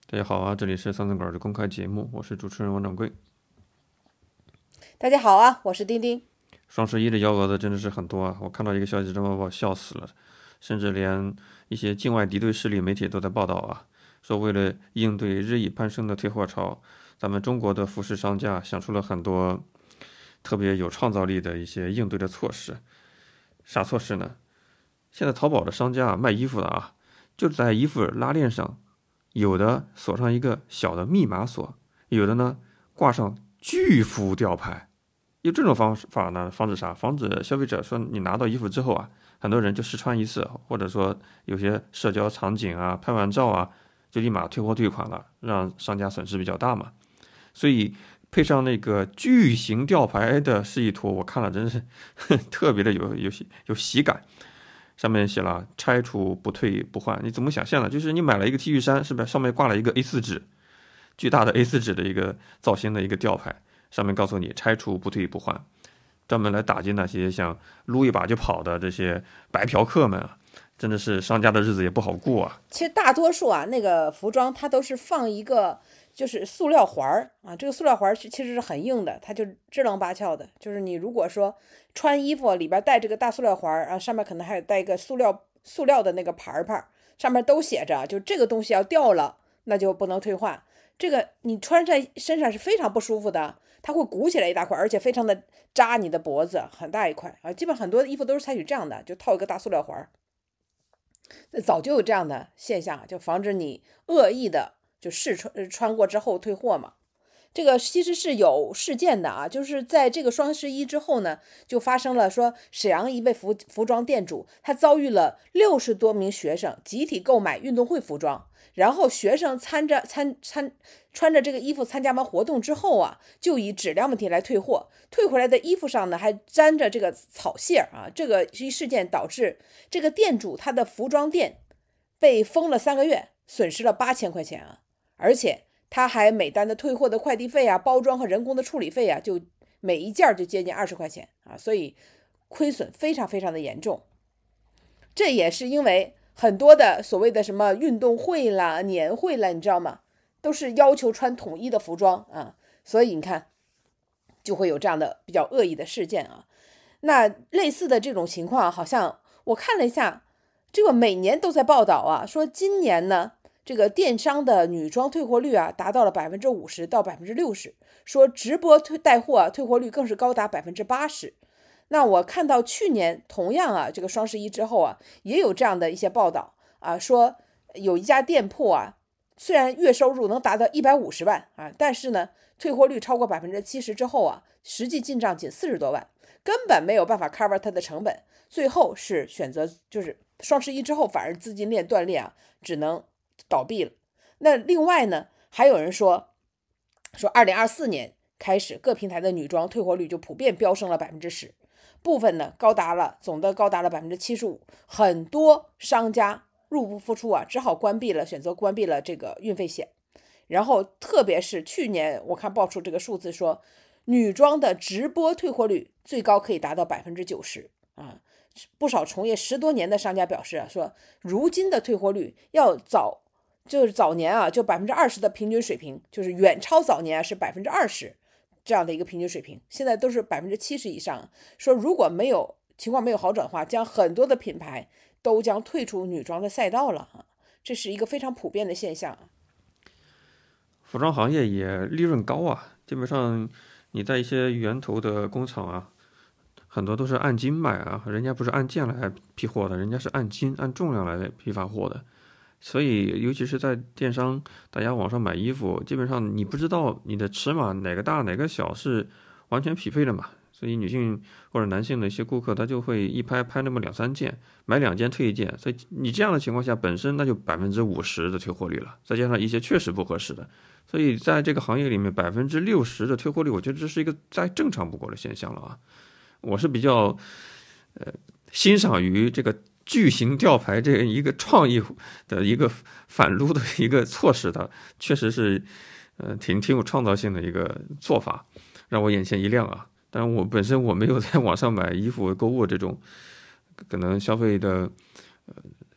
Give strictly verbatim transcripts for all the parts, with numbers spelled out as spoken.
大家好啊，这里是三层馆的公开节目，我是主持人王掌柜。 大家好啊，我是丁丁。 双十一的幺蛾子真的是很多啊，我看到一个消息，真把我笑死了，甚至连一些境外敌对势力媒体都在报道啊，说为了应对日益攀升的退货潮，咱们中国的服饰商家想出了很多特别有创造力的一些应对的措施。啥措施呢？现在淘宝的商家啊，卖衣服的啊，就在衣服拉链上，有的锁上一个小的密码锁，有的呢挂上巨幅吊牌。用这种方法呢，防止啥？防止消费者说你拿到衣服之后啊，很多人就试穿一次，或者说有些社交场景啊，拍完照啊，就立马退货退款了，让商家损失比较大嘛。所以配上那个巨型吊牌的示意图，我看了真是特别的有有有喜感。上面写了拆除不退不换，你怎么想象呢？就是你买了一个 T 恤衫，是不是上面挂了一个 A 四 纸，巨大的 A 四 纸的一个造型的一个吊牌，上面告诉你拆除不退不换，专门来打击那些想撸一把就跑的这些白嫖客们啊！真的是商家的日子也不好过啊。 其实大多数啊，那个服装它都是放一个就是塑料环儿啊，这个塑料环儿其实是很硬的，它就支棱八翘的。就是你如果说穿衣服里边带这个大塑料环儿啊，上面可能还有带一个塑料塑料的那个牌牌，上面都写着，就这个东西要掉了，那就不能退换。这个你穿在身上是非常不舒服的，它会鼓起来一大块，而且非常的扎你的脖子，很大一块啊。基本很多的衣服都是采取这样的，就套一个大塑料环儿。早就有这样的现象，就防止你恶意的就试穿穿过之后退货嘛。这个其实是有事件的啊，就是在这个双十一之后呢，就发生了说沈阳一位服服装店主，他遭遇了六十多名学生集体购买运动会服装，然后学生参着参参穿着这个衣服参加完活动之后啊，就以质量问题来退货，退回来的衣服上呢还沾着这个草屑啊，这个一事件导致这个店主他的服装店被封了三个月，损失了八千块钱啊，而且他还每单的退货的快递费啊、包装和人工的处理费啊，就每一件就接近二十块钱啊，所以亏损非常非常的严重。这也是因为很多的所谓的什么运动会啦、年会啦，你知道吗？都是要求穿统一的服装啊，所以你看就会有这样的比较恶意的事件啊。那类似的这种情况，好像我看了一下，这个每年都在报道啊，说今年呢，这个电商的女装退货率啊，达到了百分之五十到百分之六十，说直播退带货啊，退货率更是高达百分之八十。那我看到去年同样啊，这个双十一之后啊，也有这样的一些报道啊，说有一家店铺啊，虽然月收入能达到一百五十万啊，但是呢，退货率超过百分之七十之后啊，实际进账仅四十多万，根本没有办法 cover 它的成本，最后是选择就是双十一之后反而资金链断裂啊，只能倒闭了。那另外呢，还有人说说二零二四年开始，各平台的女装退货率就普遍飙升了百分之十。部分呢高达了总的高达了百分之七十五，很多商家入不敷出啊，只好关闭了，选择关闭了这个运费险。然后特别是去年我看爆出这个数字说，女装的直播退货率最高可以达到百分之九十啊！不少从业十多年的商家表示啊，说如今的退货率要早就是早年啊就百分之二十的平均水平，就是远超早年啊是百分之二十。这样的一个平均水平，现在都是百分之七十以上。说如果没有情况没有好转的话，将很多的品牌都将退出女装的赛道了啊，这是一个非常普遍的现象。 服装行业也利润高啊，基本上你在一些源头的工厂啊，很多都是按斤卖啊，人家不是按件来批货的，人家是按斤按重量来批发货的。所以，尤其是在电商，大家网上买衣服，基本上你不知道你的尺码哪个大哪个小是完全匹配的嘛。所以女性或者男性的一些顾客，他就会一拍拍那么两三件，买两件退一件。所以你这样的情况下，本身那就百分之五十的退货率了，再加上一些确实不合适的，所以在这个行业里面，百分之六十的退货率，我觉得这是一个再正常不过的现象了啊。我是比较呃欣赏于这个巨型吊牌这一个创意的一个反撸的一个措施的，确实是呃挺挺有创造性的一个做法，让我眼前一亮啊。但是我本身我没有在网上买衣服购物这种可能消费的呃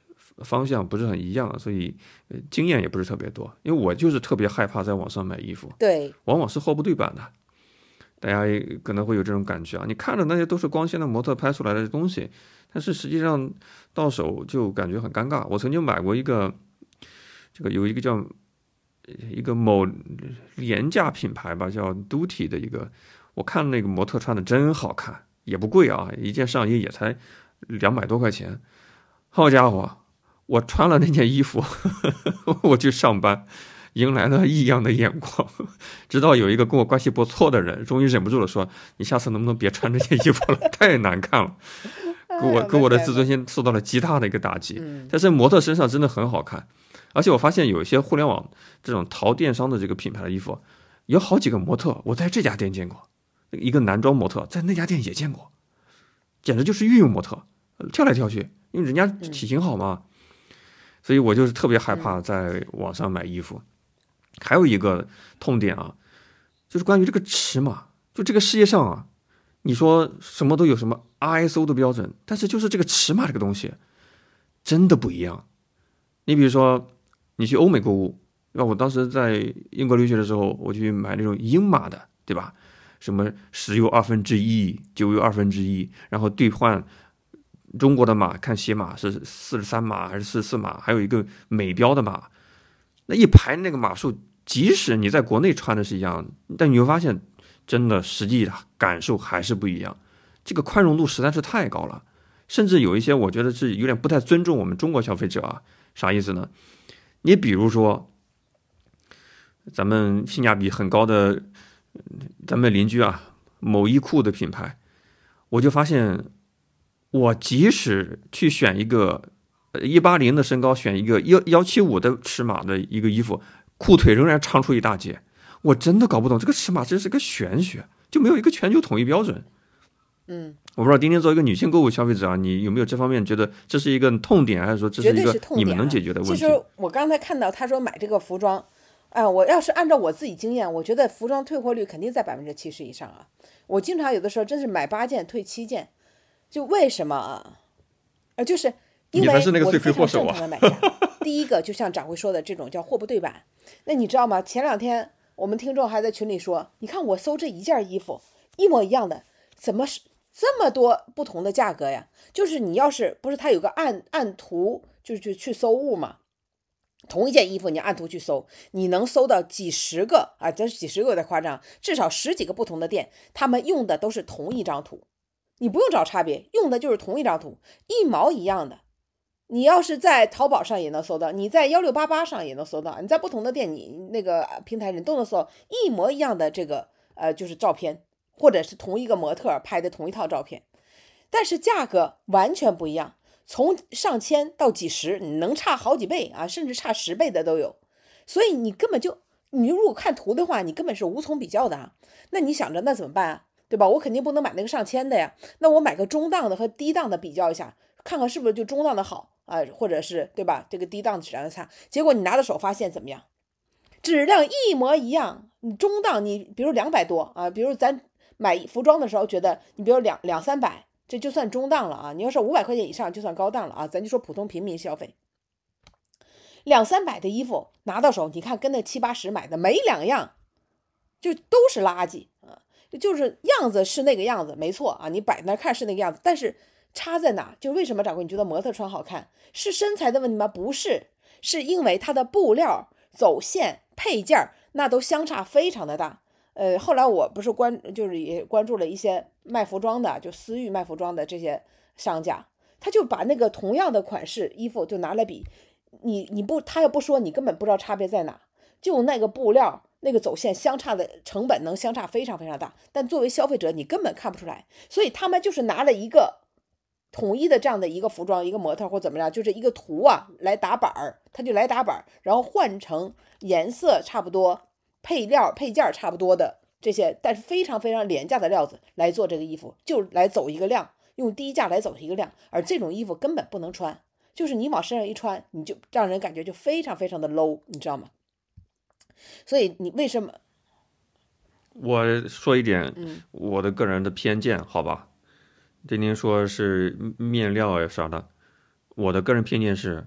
方向不是很一样，所以呃经验也不是特别多。因为我就是特别害怕在网上买衣服， 对， 往往是货不对版的。大家可能会有这种感觉啊，你看着那些都是光鲜的模特拍出来的东西，但是实际上到手就感觉很尴尬。我曾经买过一个，这个有一个叫一个某廉价品牌吧，叫 Duty 的一个，我看那个模特穿的真好看，也不贵啊，一件上衣也才两百多块钱。好家伙，我穿了那件衣服，我去上班。迎来了异样的眼光，直到有一个跟我关系不错的人终于忍不住了，说：“你下次能不能别穿这件衣服了，太难看了。”给我给我的自尊心受到了极大的一个打击。但是模特身上真的很好看，而且我发现有一些互联网这种淘电商的这个品牌的衣服，有好几个模特我在这家店见过，一个男装模特在那家店也见过，简直就是御用模特，跳来跳去，因为人家体型好嘛。所以我就是特别害怕在网上买衣服。还有一个痛点啊，就是关于这个尺码。就这个世界上啊，你说什么都有什么 I S O 的标准，但是就是这个尺码这个东西真的不一样。你比如说你去欧美购物，对吧？我当时在英国留学的时候，我去买那种英码的，对吧？什么十又二分之一，九又二分之一，然后兑换中国的码，看鞋码是四十三码还是四十四码，还有一个美标的码。那一排那个码数，即使你在国内穿的是一样，但你会发现，真的实际的感受还是不一样。这个宽容度实在是太高了，甚至有一些我觉得是有点不太尊重我们中国消费者啊。啥意思呢？你比如说，咱们性价比很高的，咱们邻居啊，某衣库的品牌，我就发现，我即使去选一个。一八零的身高选一个幺幺七五的尺码的一个衣服，裤腿仍然长出一大截。我真的搞不懂这个尺码真是个玄学，就没有一个全球统一标准。 嗯， 我不知道丁丁作为一个女性购物消费者啊，你有没有这方面觉得这是一个痛点，还是说这是一个你们能解决的问题？ 其实我刚才看到他说买这个服装，哎、呃，我要是按照我自己经验，我觉得服装退货率肯定在百分之七十以上啊。我经常有的时候真是买八件退七件，就为什么啊？呃，就是。因为我是非常正常的买家，第一个就像掌柜说的这种叫货不对版。那你知道吗？前两天我们听众还在群里说，你看我搜这一件衣服一模一样的，怎么是这么多不同的价格呀？就是你要是不是它有个按按图就去去搜物嘛，同一件衣服你按图去搜，你能搜到几十个啊，这几十个有点夸张，至少十几个不同的店，他们用的都是同一张图，你不用找差别，用的就是同一张图，一毛一样的。你要是在淘宝上也能搜到，你在幺六八八上也能搜到，你在不同的店你那个平台你都能搜到一模一样的这个呃就是照片，或者是同一个模特拍的同一套照片，但是价格完全不一样，从上千到几十，你能差好几倍啊，甚至差十倍的都有。所以你根本就你如果看图的话，你根本是无从比较的啊。那你想着那怎么办啊？对吧？我肯定不能买那个上千的呀，那我买个中档的和低档的比较一下，看看是不是就中档的好。啊，或者是对吧？这个低档的质量差，结果你拿到手发现怎么样？质量一模一样。你中档，你比如两百多啊，比如咱买服装的时候觉得，你比如两两三百，这就算中档了啊。你要是五百块钱以上，就算高档了啊。咱就说普通平民消费，两三百的衣服拿到手，你看跟那七八十买的没两样，就都是垃圾啊。就是样子是那个样子，没错啊，你摆那看是那个样子，但是。差在哪？就为什么掌柜你觉得模特穿好看，是身材的问题吗？不是，是因为它的布料、走线、配件那都相差非常的大。呃，后来我不是关，就是也关注了一些卖服装的，就私域卖服装的这些商家，他就把那个同样的款式衣服就拿来比，你你不他要不说，你根本不知道差别在哪，就那个布料。那个走线相差的成本能相差非常非常大，但作为消费者你根本看不出来，所以他们就是拿了一个统一的这样的一个服装，一个模特或怎么样，就是一个图啊来打板儿，他就来打板儿，然后换成颜色差不多、配料配件差不多的这些，但是非常非常廉价的料子来做这个衣服，就来走一个量，用低价来走一个量，而这种衣服根本不能穿，就是你往身上一穿，你就让人感觉就非常非常的 low， 你知道吗？所以你为什么？ 我说一点我的个人的偏见，嗯、好吧？丁丁说是面料呀啥的，我的个人偏见是，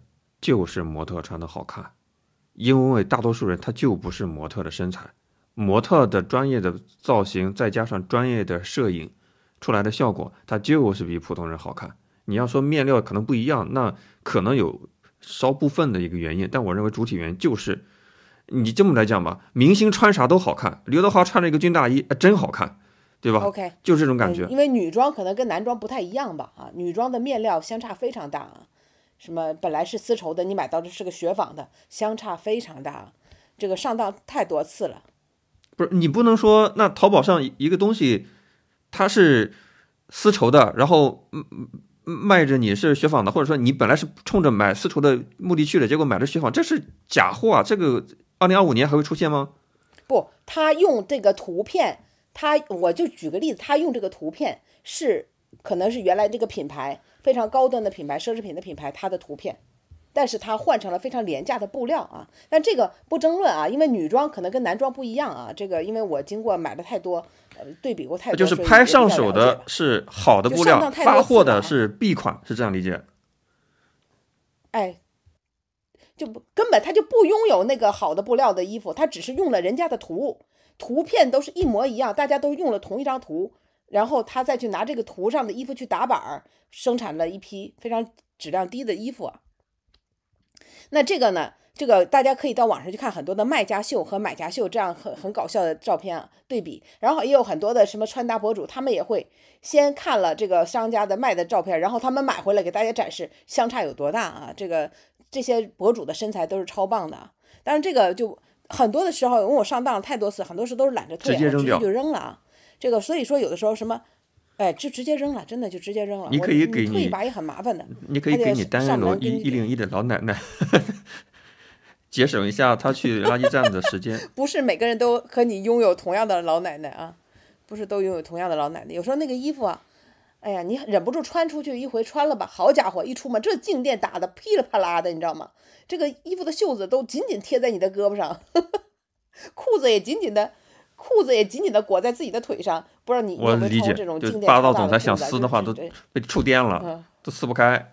就是模特穿的好看，因为大多数人他就不是模特的身材，模特的专业的造型再加上专业的摄影出来的效果，它就是比普通人好看。你要说面料可能不一样，那可能有少部分的一个原因，但我认为主体原因就是你这么来讲吧，明星穿啥都好看，刘德华穿了一个军大衣，真好看，对吧 ？OK， 就这种感觉、 嗯。因为女装可能跟男装不太一样吧，啊，女装的面料相差非常大啊。什么本来是丝绸的，你买到的是个雪纺的，相差非常大，这个上当太多次了。 不是你不能说那淘宝上一个东西它是丝绸的，然后卖着你是雪纺的，或者说你本来是冲着买丝绸的目的去的，结果买的雪纺，这是假货啊！这个二零二五年还会出现吗？ 不，他用这个图片，他我就举个例子，他用这个图片是可能是原来这个品牌非常高端的品牌、奢侈品的品牌，它的图片，但是它换成了非常廉价的布料啊。但这个不争论啊，因为女装可能跟男装不一样啊。这个因为我经过买的太多，呃，对比过太多， 就是拍上手的是好的布料，发货的是 B 款，是这样理解？ 哎。就不根本他就不拥有那个好的布料的衣服，他只是用了人家的图，图片都是一模一样，大家都用了同一张图，然后他再去拿这个图上的衣服去打板，生产了一批非常质量低的衣服。那这个呢，这个大家可以到网上去看很多的卖家秀和买家秀这样很很搞笑的照片啊对比，然后也有很多的什么穿搭博主，他们也会先看了这个商家的卖的照片，然后他们买回来给大家展示相差有多大啊，这个。这些博主的身材都是超棒的，但是这个就很多的时候，因为我上当太多次，很多事都是懒着退， 直接扔掉， 直接就扔了啊。这个所以说有的时候什么，哎，就直接扔了，真的就直接扔了。 你可以给你退一把也很麻烦的， 你可以给你单人楼一一零一的老奶奶节省一下她去垃圾站的时间。 不是每个人都和你拥有同样的老奶奶啊，不是都拥有同样的老奶奶。有时候那个衣服啊。哎呀，你忍不住穿出去一回穿了吧，好家伙，一出门这静电打的噼里啪啦的，你知道吗？这个衣服的袖子都紧紧贴在你的胳膊上，呵呵裤子也紧紧的，裤子也紧紧的裹在自己的腿上。不知道你有没有穿这种静电霸道总裁想撕的话， 就都被触电了，嗯、都撕不开。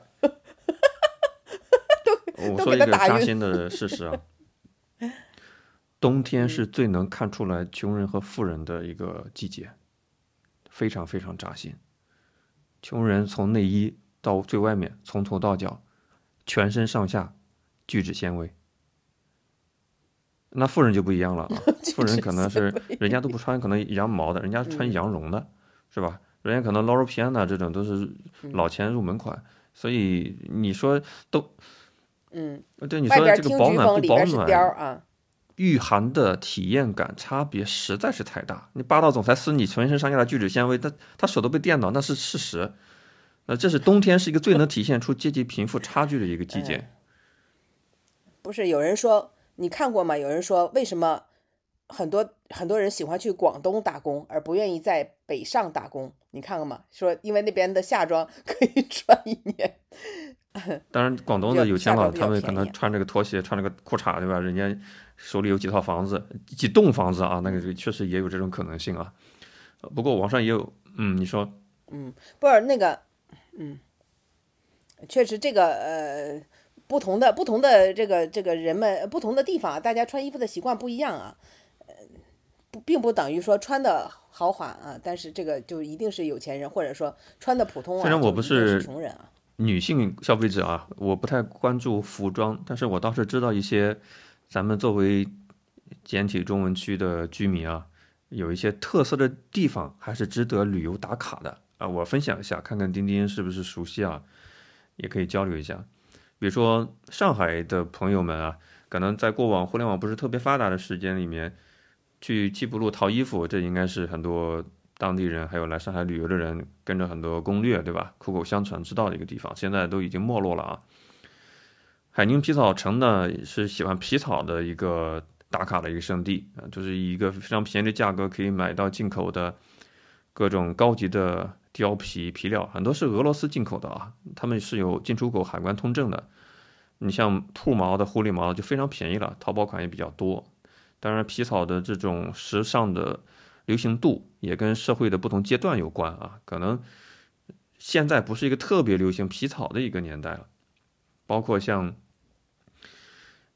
我说一个扎心的事实啊，冬天是最能看出来穷人和富人的一个季节，非常非常扎心。穷人从内衣到最外面，从头到脚，全身上下聚酯纤维。那富人就不一样了啊，富人可能是人家都不穿可能羊毛的，人家穿羊绒的，嗯、是吧？人家可能 Loro Piana 这种都是老钱入门款，嗯、所以你说都， 嗯， 对你说这个保暖不保暖啊？ 御寒的体验感差别实在是太大。你霸道总裁撕你全身上下的聚酯纤维，他他手都被电到，那是事实。呃，这是冬天是一个最能体现出阶级贫富差距的一个季节。 嗯、不是有人说你看过吗？有人说为什么很多很多人喜欢去广东打工，而不愿意在北上打工？你看过吗？说因为那边的夏装可以穿一年。 当然，广东的有钱佬他们可能穿这个拖鞋，穿这个裤衩，对吧？人家手里有几套房子，几栋房子啊，那个确实也有这种可能性啊。不过网上也有，嗯，你说， 嗯，不是那个，嗯，确实这个呃，不同的不同的这个这个人们不同的地方，大家穿衣服的习惯不一样啊，呃，不并不等于说穿的豪华啊，但是这个就一定是有钱人，或者说穿的普通啊， 虽然我不是穷人啊。 女性消费者啊，我不太关注服装，但是我倒是知道一些咱们作为简体中文区的居民啊，有一些特色的地方还是值得旅游打卡的啊。我分享一下，看看丁丁是不是熟悉啊，也可以交流一下。比如说上海的朋友们啊，可能在过往互联网不是特别发达的时间里面，去七浦路淘衣服，这应该是很多当地人还有来上海旅游的人跟着很多攻略，对吧？口口相传知道的一个地方，现在都已经没落了啊。海宁皮草城呢是喜欢皮草的一个打卡的一个圣地啊，就是一个非常便宜的价格可以买到进口的各种高级的貂皮皮料，很多是俄罗斯进口的啊，他们是有进出口海关通证的。你像兔毛的、狐狸毛的就非常便宜了，淘宝款也比较多。当然，皮草的这种时尚的流行度也跟社会的不同阶段有关啊，可能现在不是一个特别流行皮草的一个年代了，包括像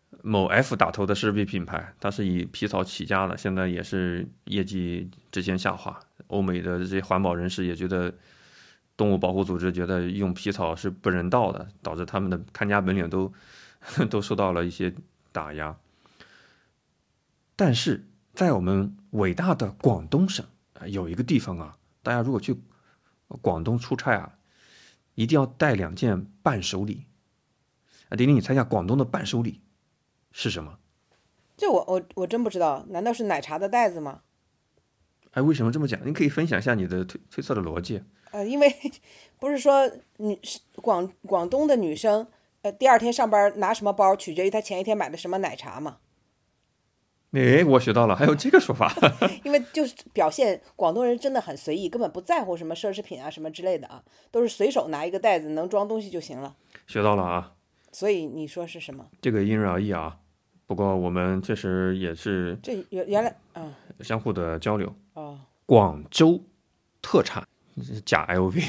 某 F 打头的奢侈品品牌，它是以皮草起家的，现在也是业绩直线下滑。欧美的这些环保人士也觉得，动物保护组织觉得用皮草是不人道的，导致他们的看家本领都都受到了一些打压。但是在我们伟大的广东省，有一个地方啊，大家如果去广东出差啊，一定要带两件伴手礼。啊，丁丁，你猜一下广东的伴手礼是什么？ 这我我我真不知道，难道是奶茶的袋子吗？ 哎，为什么这么讲？你可以分享一下你的推推测的逻辑。 呃，因为不是说女广广东的女生，呃，第二天上班拿什么包，取决于她前一天买的什么奶茶嘛。 哎，我学到了，还有这个说法。 因为就是表现广东人真的很随意，根本不在乎什么奢侈品啊什么之类的啊，都是随手拿一个袋子能装东西就行了。 学到了啊， 所以你说是什么？ 这个因人而异啊。不过我们确实也是这原原来嗯相互的交流。 哦， 广州特产假 L V，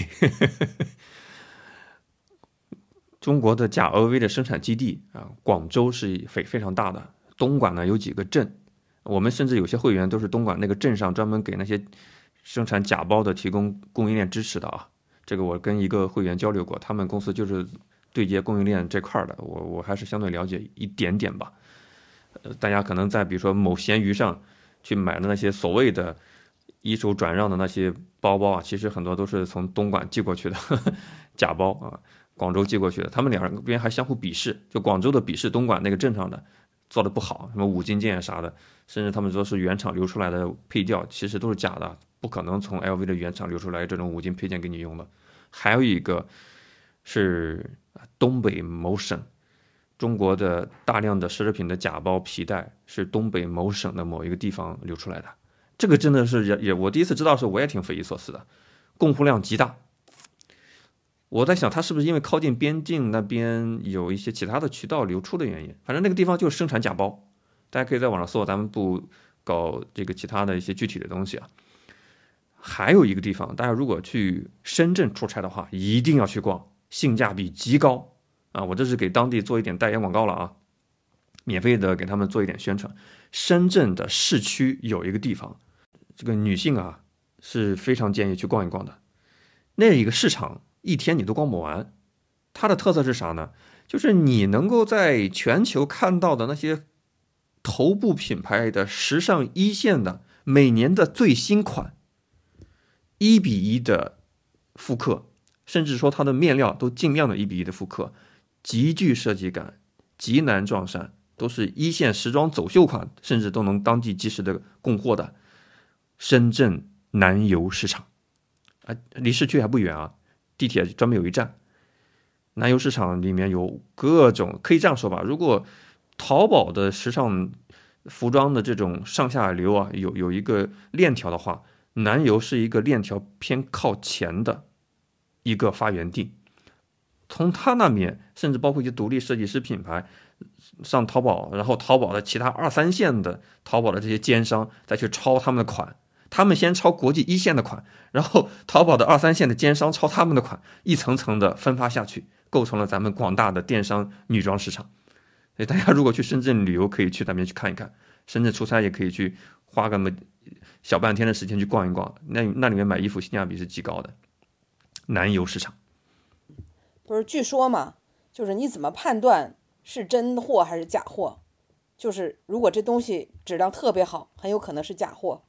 中国的假 L V 的生产基地啊，广州是非非常大的。东莞呢有几个镇，我们甚至有些会员都是东莞那个镇上专门给那些生产假包的提供供应链支持的啊。这个我跟一个会员交流过，他们公司就是对接供应链这块的，我我还是相对了解一点点吧。呃，大家可能在比如说某闲鱼上去买的那些所谓的一手转让的那些包包啊，其实很多都是从东莞寄过去的呵呵假包啊，广州寄过去的。他们两边还相互鄙视，就广州的鄙视东莞那个镇上的做的不好，什么五金件啥的，甚至他们说是原厂流出来的配料，其实都是假的，不可能从 L V 的原厂流出来这种五金配件给你用的。还有一个是东北某省。中国的大量的奢侈品的假包皮带是东北某省的某一个地方流出来的，这个真的是也也我第一次知道的时候我也挺匪夷所思的，供货量极大。我在想，它是不是因为靠近边境那边有一些其他的渠道流出的原因？反正那个地方就是生产假包，大家可以在网上搜，咱们不搞这个其他的一些具体的东西啊。还有一个地方，大家如果去深圳出差的话，一定要去逛，性价比极高。啊，我这是给当地做一点代言广告了啊，免费的给他们做一点宣传。深圳的市区有一个地方，这个女性啊是非常建议去逛一逛的。那一个市场一天你都逛不完，它的特色是啥呢？就是你能够在全球看到的那些头部品牌的时尚一线的每年的最新款，一比一的复刻，甚至说它的面料都尽量的一比一的复刻。极具设计感，极难撞衫，都是一线时装走秀款，甚至都能当地及时的供货的深圳南邮市场啊，离市区还不远啊，地铁专门有一站。南邮市场里面有各种，可以这样说吧，如果淘宝的时尚服装的这种上下游啊，有有一个链条的话，南邮是一个链条偏靠前的一个发源地。从他那边，甚至包括一些独立设计师品牌上淘宝，然后淘宝的其他二三线的淘宝的这些奸商再去抄他们的款，他们先抄国际一线的款，然后淘宝的二三线的奸商抄他们的款，一层层的分发下去，构成了咱们广大的电商女装市场。所以大家如果去深圳旅游，可以去那边去看一看；深圳出差也可以去花个小半天的时间去逛一逛，那那里面买衣服性价比是极高的。南邮市场。 不是，据说嘛，就是你怎么判断是真货还是假货？就是如果这东西质量特别好，很有可能是假货。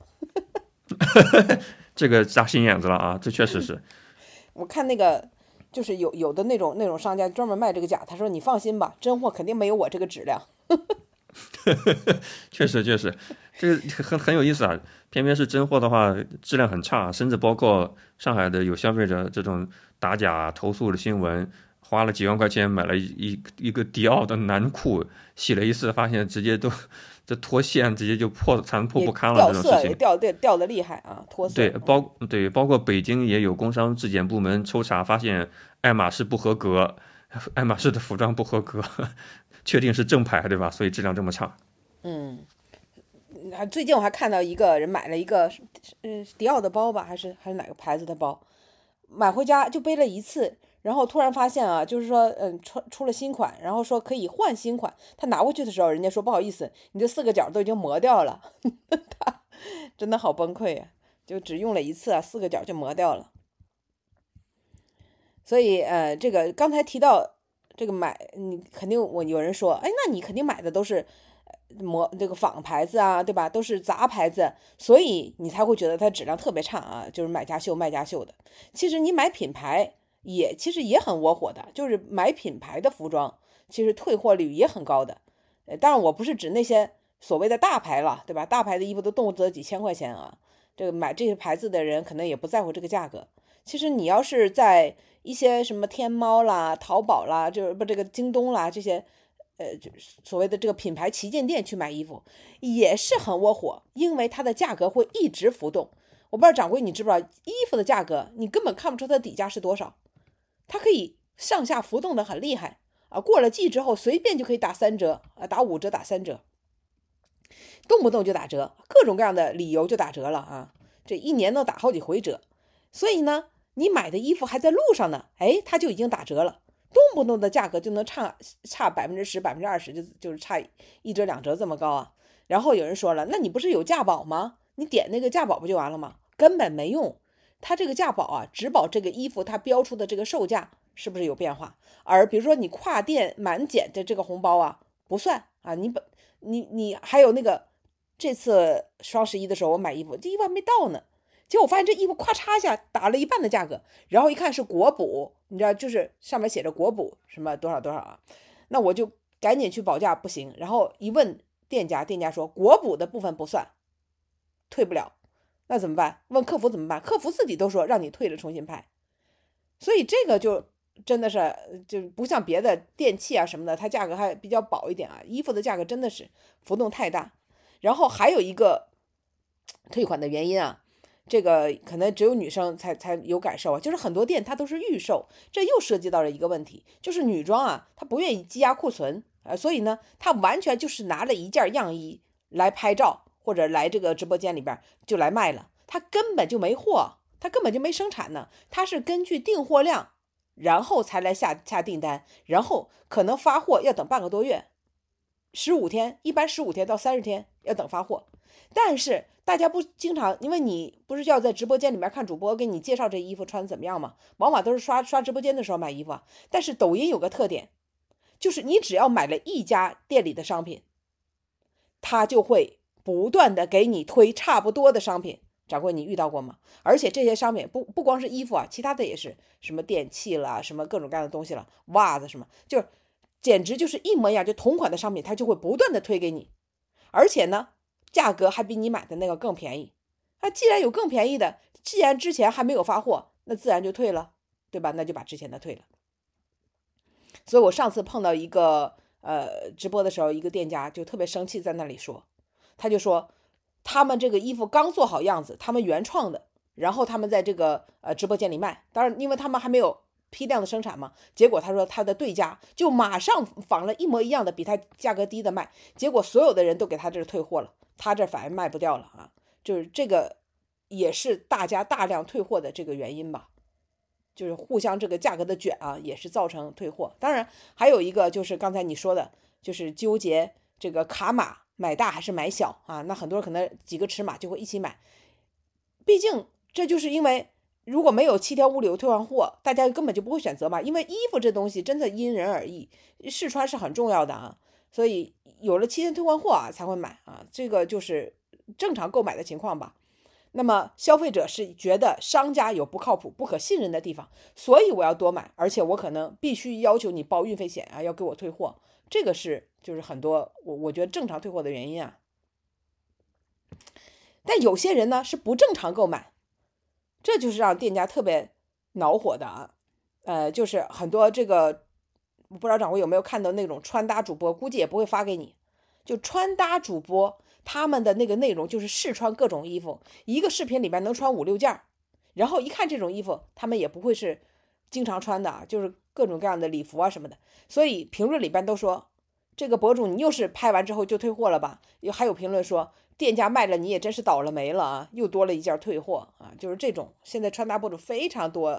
这个扎心眼子了啊，这确实是。 我看那个就是有有的那种那种商家专门卖这个假，他说你放心吧，真货肯定没有我这个质量。 确实确实，这个很很有意思啊。偏偏是真货的话，质量很差，甚至包括上海的有消费者这种打假投诉的新闻，花了几万块钱买了一一一个迪奥的男裤，洗了一次发现直接都这脱线，直接就破残破不堪了这种事情。 掉掉掉的厉害啊，脱色。 对，包对包括北京也有工商质检部门抽查，发现爱马仕不合格，爱马仕的服装不合格，确定是正牌对吧？所以质量这么差。 嗯。最近我还看到一个人买了一个，嗯，迪奥的包吧，还是还是哪个牌子的包，买回家就背了一次，然然后突然发现啊，就是说，嗯，出出了新款，然后说可以换新款，他拿过去的时候，人家说不好意思，你这四个角都已经磨掉了，他真的好崩溃呀、就只用了一次啊，四个角就磨掉了。所以，呃，这个刚才提到这个买，你肯定我有人说，哎，那你肯定买的都是模这个仿牌子啊，对吧？都是杂牌子，所以你才会觉得它质量特别差啊，就是买家秀卖家秀的。其实你买品牌也其实也很窝火的，就是买品牌的服装，其实退货率也很高的。呃，当然我不是指那些所谓的大牌了，对吧？大牌的衣服都动辄几千块钱啊，这个买这些牌子的人可能也不在乎这个价格。其实你要是在一些什么天猫啦、淘宝啦，就是不这个京东啦这些，呃，就是所谓的这个品牌旗舰店去买衣服，也是很窝火，因为它的价格会一直浮动。我不知道掌柜你知不知道，衣服的价格你根本看不出它的底价是多少，它可以上下浮动的很厉害啊。过了季之后，随便就可以打三折啊，打五折、打三折，动不动就打折，各种各样的理由就打折了啊。这一年能打好几回折，所以呢，你买的衣服还在路上呢，哎，它就已经打折了，动不动的价格就能差差百分之十、百分之二十，就就是差一折两折这么高啊。然后有人说了，那你不是有价保吗？你点那个价保不就完了吗？根本没用，它这个价保啊，只保这个衣服它标出的这个售价是不是有变化，而比如说你跨店满减的这个红包啊，不算啊。你本你你还有那个这次双十一的时候，我买衣服，这衣服还没到呢。结果我发现这衣服咵嚓一下打了一半的价格，然后一看是国补，你知道，就是上面写着国补什么多少多少啊，那我就赶紧去保价，不行。然后一问店家，店家说国补的部分不算，退不了。那怎么办？问客服怎么办？客服自己都说让你退了重新拍。所以这个就真的是就不像别的电器啊什么的，它价格还比较保一点啊。衣服的价格真的是浮动太大。然后还有一个退款的原因啊，这个可能只有女生才才有感受啊，就是很多店它都是预售，这又涉及到了一个问题，就是女装啊，她不愿意积压库存啊，所以呢，她完全就是拿了一件样衣来拍照，或者来这个直播间里边就来卖了，她根本就没货，她根本就没生产呢，她是根据订货量，然后才来下下订单，然后可能发货要等半个多月。十五天，一般十五天到三十天要等发货，但是大家不经常，因为你不是要在直播间里面看主播给你介绍这衣服穿怎么样吗？往往都是刷刷直播间的时候买衣服啊。但是抖音有个特点，就是你只要买了一家店里的商品，它就会不断的给你推差不多的商品。掌柜，你遇到过吗？而且这些商品不不光是衣服啊，其他的也是什么电器了，什么各种各样的东西了，袜子什么，就是简直就是一模一样，就同款的商品，它就会不断的推给你，而且呢，价格还比你买的那个更便宜。啊，既然有更便宜的，既然之前还没有发货，那自然就退了，对吧？那就把之前的退了。所以我上次碰到一个呃直播的时候，一个店家就特别生气，在那里说，他就说他们这个衣服刚做好样子，他们原创的，然后他们在这个呃直播间里卖，当然因为他们还没有批量的生产嘛，结果他说他的对家就马上仿了一模一样的比他价格低的卖，结果所有的人都给他这退货了，他这反而卖不掉了啊，就是这个也是大家大量退货的这个原因吧，就是互相这个价格的卷啊，也是造成退货。当然还有一个就是刚才你说的，就是纠结这个卡码买大还是买小啊，那很多人可能几个尺码就会一起买，毕竟这就是因为如果没有七天无理由退换货，大家根本就不会选择嘛。因为衣服这东西真的因人而异，试穿是很重要的啊，所以有了七天退换货啊才会买啊，这个就是正常购买的情况吧。那么消费者是觉得商家有不靠谱、不可信任的地方，所以我要多买，而且我可能必须要求你报运费险啊，要给我退货，这个是就是很多我我觉得正常退货的原因啊。但有些人呢是不正常购买，这就是让店家特别恼火的啊。呃，就是很多这个，不知道掌柜有没有看到那种穿搭主播，估计也不会发给你。就穿搭主播他们的那个内容就是试穿各种衣服，一个视频里面能穿五六件，然后一看这种衣服，他们也不会是经常穿的，就是各种各样的礼服啊什么的。所以评论里边都说，这个博主你又是拍完之后就退货了吧？有还有评论说，店家卖了你也真是倒了霉了啊，又多了一件退货啊，就是这种。现在穿搭博主非常多，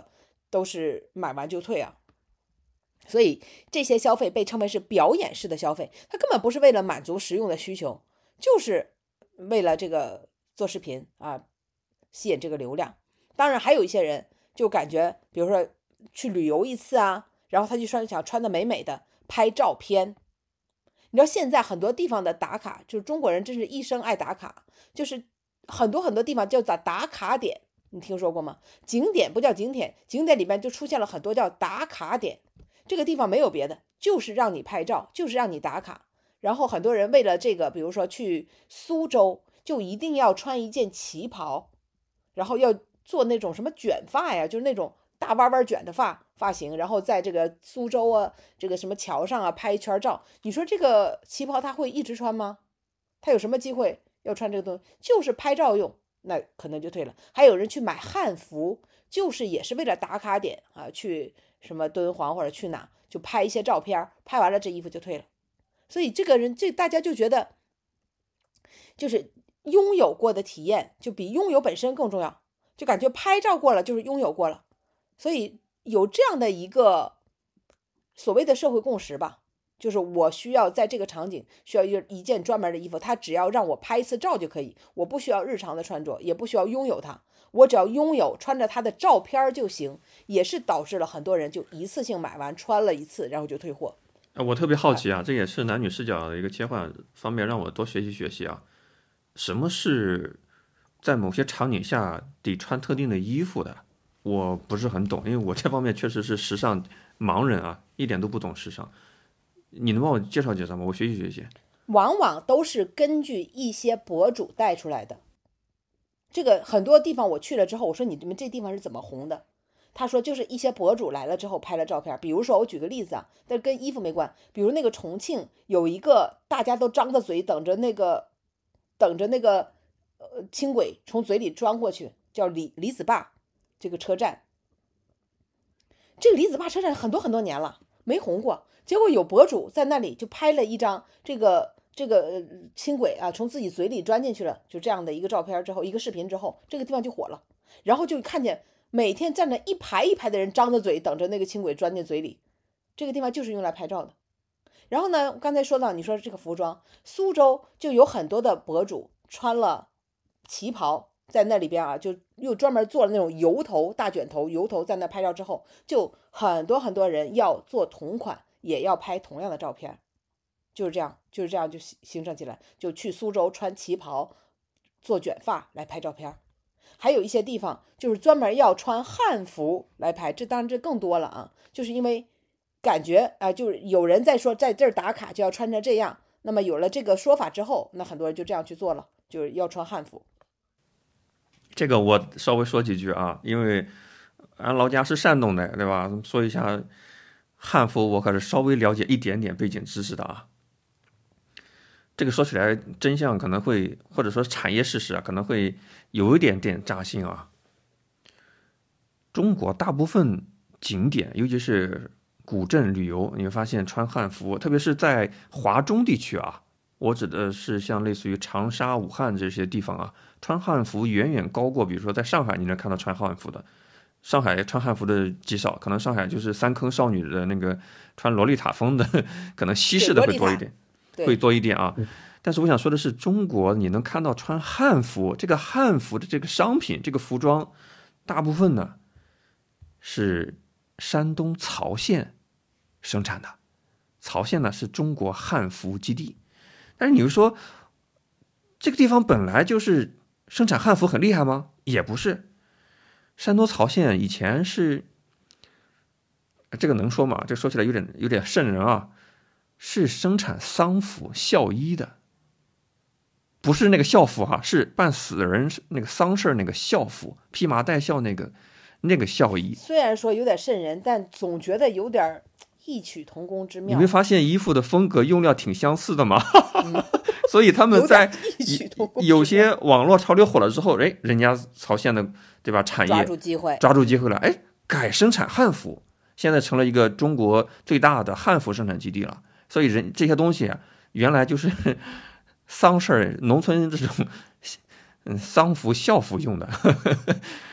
都是买完就退啊。所以这些消费被称为是表演式的消费，它根本不是为了满足实用的需求，就是为了这个做视频啊，吸引这个流量。当然还有一些人就感觉，比如说去旅游一次啊，然后他就穿想穿的美美的拍照片。你知道现在很多地方的打卡，就是中国人真是一生爱打卡，就是很多很多地方叫打打卡点，你听说过吗？景点不叫景点，景点里面就出现了很多叫打卡点。这个地方没有别的，就是让你拍照，就是让你打卡。然后很多人为了这个，比如说去苏州，就一定要穿一件旗袍，然后要做那种什么卷发呀，就是那种大弯弯卷的发发型，然后在这个苏州啊，这个什么桥上啊拍一圈照。你说这个旗袍他会一直穿吗？他有什么机会要穿这个东西？就是拍照用，那可能就退了。还有人去买汉服，就是也是为了打卡点啊，去什么敦煌或者去哪就拍一些照片，拍完了这衣服就退了。所以这个人这大家就觉得，就是拥有过的体验就比拥有本身更重要，就感觉拍照过了就是拥有过了。所以有这样的一个所谓的社会共识吧，就是我需要在这个场景需要一件专门的衣服，它只要让我拍一次照就可以，我不需要日常的穿着，也不需要拥有它，我只要拥有穿着它的照片就行，也是导致了很多人就一次性买完穿了一次然后就退货。 我特别好奇啊，这也是男女视角的一个切换方面，让我多学习学习啊。什么是在某些场景下得穿特定的衣服的？我不是很懂，因为我这方面确实是时尚盲人啊，一点都不懂时尚。你能帮我介绍介绍吗？我学习学习。 往往都是根据一些博主带出来的。这个很多地方我去了之后，我说你们这地方是怎么红的？他说就是一些博主来了之后拍了照片。比如说我举个例子啊，但是跟衣服没关。比如那个重庆有一个大家都张着嘴等着那个等着那个呃轻轨从嘴里钻过去，叫李李子坝这个车站。这个李子坝车站很多很多年了没红过，结果有博主在那里就拍了一张这个这个轻轨啊从自己嘴里钻进去了，就这样的一个照片之后，一个视频之后，这个地方就火了。然后就看见每天站着一排一排的人张着嘴等着那个轻轨钻进嘴里，这个地方就是用来拍照的。然后呢，刚才说到你说这个服装，苏州就有很多的博主穿了旗袍在那里边啊，就又专门做了那种油头大卷头油头，在那拍照之后，就很多很多人要做同款，也要拍同样的照片，就是这样，就是这样就形成起来，就去苏州穿旗袍做卷发来拍照片。还有一些地方就是专门要穿汉服来拍，这当然这更多了啊，就是因为感觉啊、呃，就是有人在说在这儿打卡就要穿成这样，那么有了这个说法之后，那很多人就这样去做了，就是要穿汉服。 这个我稍微说几句啊，因为俺老家是山东的，对吧？说一下汉服，我可是稍微了解一点点背景知识的啊。这个说起来真相可能会，或者说产业事实啊，可能会有一点点扎心啊。中国大部分景点，尤其是古镇旅游，你会发现穿汉服，特别是在华中地区啊，我指的是像类似于长沙、武汉这些地方啊，穿汉服远远高过，比如说在上海你能看到穿汉服的。上海穿汉服的极少，可能上海就是三坑少女的那个穿洛丽塔风的，可能西式的会多一点，会多一点啊。但是我想说的是，中国你能看到穿汉服，这个汉服的这个商品，这个服装，大部分呢是山东曹县生产的。曹县呢是中国汉服基地，但是你说这个地方本来就是生产汉服很厉害吗？也不是。山东曹县以前是，这个能说吗？这说起来有点有点瘆人啊，是生产丧服孝衣的，不是那个校服哈、啊，是办死人那个丧事那个校服，披麻戴孝那个那个孝衣。 虽然说有点瘆人，但总觉得有点异曲同工之妙。 你没发现衣服的风格用料挺相似的吗？嗯、所以他们在有些网络潮流火了之后，哎，人家曹县的对吧产业抓住机会， 抓住机会了，哎，改生产汉服，现在成了一个中国最大的汉服生产基地了。所以人这些东西啊，原来就是丧事农村这种嗯丧服校服用的。这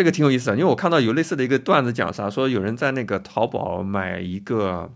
这个挺有意思的，因为我看到有类似的一个段子讲啥，说有人在那个淘宝买一个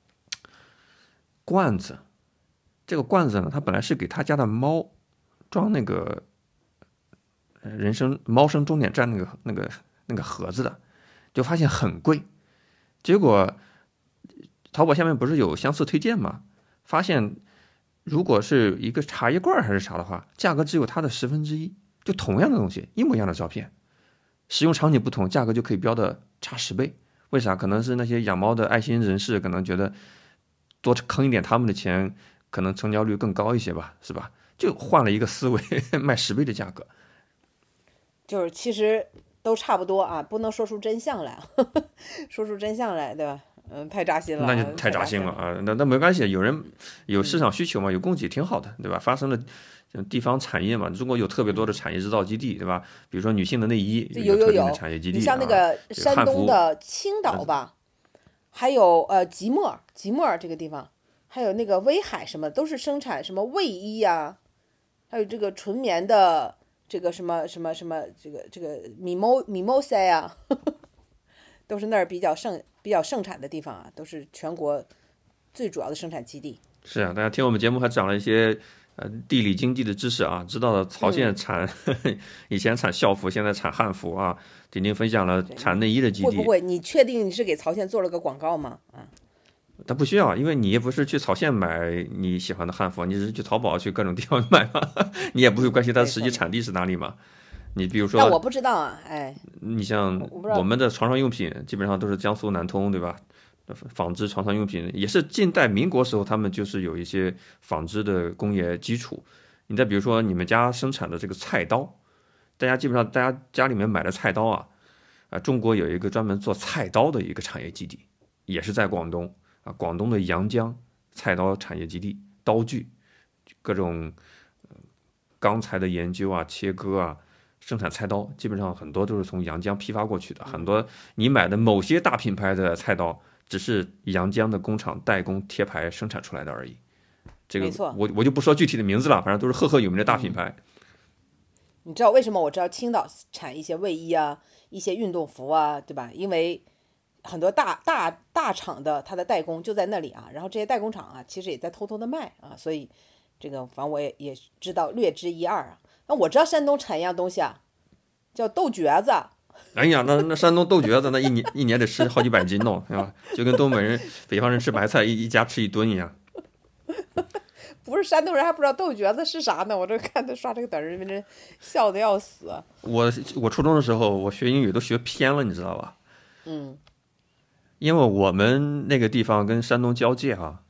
罐子，这个罐子呢，它本来是给他家的猫装那个人生猫生终点站那个那个那个盒子的，就发现很贵，结果淘宝下面不是有相似推荐吗？发现如果是一个茶叶罐还是啥的话，价格只有它的十分之一，就同样的东西，一模一样的照片，使用场景不同，价格就可以标的差十倍。为啥？可能是那些养猫的爱心人士可能觉得多坑一点他们的钱，可能成交率更高一些吧，是吧？就换了一个思维，卖十倍的价格。 就是其实都差不多啊，不能说出真相来，呵呵说出真相来，对吧？嗯，太扎心了， 那就太扎心了啊！那那没关系，有人有市场需求嘛，有供给挺好的，对吧？发生了地方产业嘛，中国有特别多的产业制造基地，对吧？比如说女性的内衣有有有产业基地， 你像那个山东的青岛吧，还有呃即墨即墨这个地方，还有那个威海什么，都是生产什么卫衣呀、啊，还有这个纯棉的这个什么什么什么这个这个米毛米毛塞啊，呵呵都是那儿比较盛比较盛产的地方啊，都是全国最主要的生产基地。 是啊，大家听我们节目还长了一些呃地理经济的知识啊，知道了曹县产、嗯、以前产校服，现在产汉服啊。婷婷分享了产内衣的基地。 会不会？你确定你是给曹县做了个广告吗？啊， 他不需要，因为你也不是去曹县买你喜欢的汉服，你只是去淘宝去各种地方买嘛，你也不会关心它实际产地是哪里嘛。你比如说， 但我不知道啊，哎， 你像我们的床上用品基本上都是江苏南通，对吧？纺织床上用品也是近代民国时候他们就是有一些纺织的工业基础。你再比如说你们家生产的这个菜刀，大家基本上大家家里面买的菜刀啊，啊，中国有一个专门做菜刀的一个产业基地，也是在广东啊，广东的阳江菜刀产业基地，刀具各种钢材的研究啊、切割啊。生产菜刀基本上很多都是从阳江批发过去的，很多你买的某些大品牌的菜刀，只是阳江的工厂代工贴牌生产出来的而已。这个我我就不说具体的名字了，反正都是赫赫有名的大品牌。 嗯、你知道为什么我知道青岛产一些卫衣啊、一些运动服啊，对吧？因为很多大大大厂的它的代工就在那里啊，然后这些代工厂啊，其实也在偷偷的卖啊，所以这个反正我也也知道略知一二啊。那我知道山东产一样东西啊，叫豆角子。 哎呀，那那山东豆角子，那一年一年得吃好几百斤呢，是吧？就跟东北人、北方人吃白菜一一家吃一吨一样。 不是山东人还不知道豆角子是啥呢？我这看他刷这个短视频，真笑得要死。 我我初中的时候，我学英语都学偏了，你知道吧？ 嗯。 因为我们那个地方跟山东交界啊，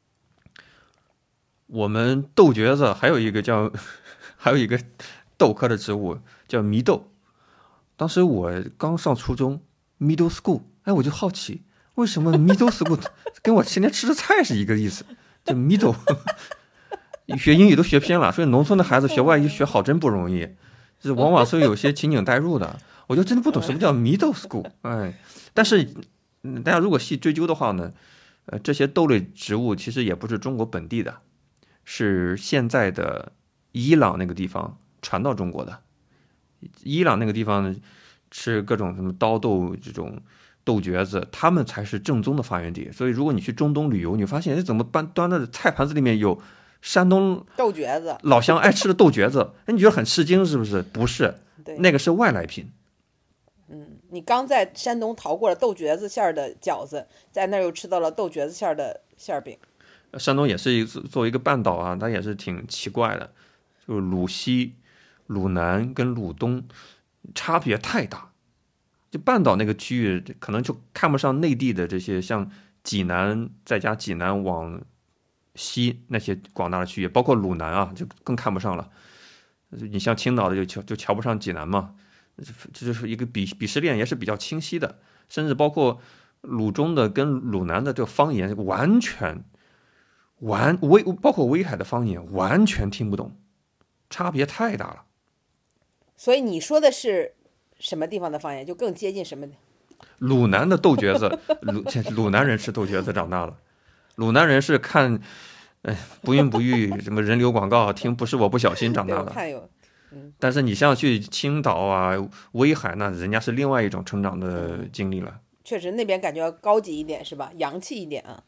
我们豆角子还有一个叫。还有一个豆科的植物叫迷豆，当时我刚上初中 middle school， 哎，我就好奇为什么 middle school 跟我天天吃的菜是一个意思，就 middle 学英语都学偏了，所以农村的孩子学外语学好真不容易，就是往往是有些情景代入的，我就真的不懂什么叫 middle school， 哎，但是大家如果细追究的话呢，呃，这些豆类植物其实也不是中国本地的，是现在的伊朗那个地方传到中国的。伊朗那个地方吃各种什么刀豆这种豆角子，他们才是正宗的发源地。所以如果你去中东旅游，你发现哎，怎么搬端的菜盘子里面有山东豆角子， 老乡爱吃的豆角子，哎，你觉得很吃惊是不是？不是，那个是外来品。 嗯，你刚在山东淘过了豆角子馅的饺子，在那儿又吃到了豆角子馅的馅饼。 山东也是一作为一个半岛啊，它也是挺奇怪的。就是鲁西、鲁南跟鲁东差别太大，就半岛那个区域可能就看不上内地的这些像济南再加济南往西那些广大的区域，包括鲁南啊，就更看不上了。你像青岛的就瞧就瞧不上济南嘛，这就是一个鄙鄙视链也是比较清晰的，甚至包括鲁中的跟鲁南的这个方言完全完威包括威海的方言完全听不懂。差别太大了， 所以你说的是什么地方的方言？就更接近什么？ 鲁南的豆角子，鲁鲁南人吃豆角子长大了。鲁南人是看，哎，不孕不育什么人流广告，听不是我不小心长大的。 看有嗯， 但是你像去青岛啊、威海，那人家是另外一种成长的经历了。 确实那边感觉要高级一点是吧？洋气一点啊。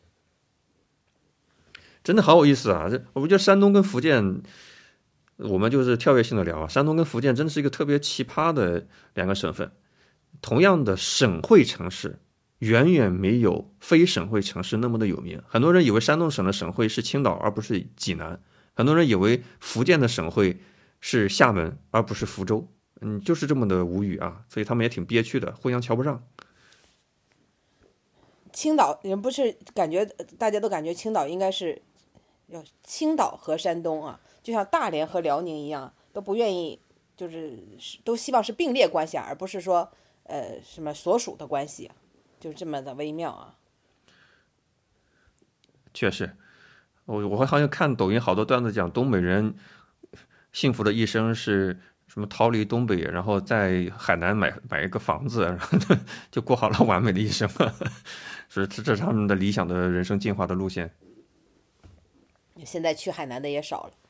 真的好有意思啊！这我觉得山东跟福建，我们就是跳跃性的聊啊。山东跟福建真的是一个特别奇葩的两个省份。同样的省会城市，远远没有非省会城市那么的有名。很多人以为山东省的省会是青岛，而不是济南；很多人以为福建的省会是厦门，而不是福州。嗯，就是这么的无语啊！所以他们也挺憋屈的，互相瞧不上。 青岛人不是感觉大家都感觉青岛应该是要青岛和山东啊，就像大连和辽宁一样，都不愿意，就是都希望是并列关系啊，而不是说呃什么所属的关系啊，就这么的微妙啊。 确实，我我好像看抖音好多段子讲东北人幸福的一生是什么逃离东北，然后在海南买买一个房子，然后就过好了完美的一生了。是这这是他们的理想的人生进化的路线。 现在去海南的也少了。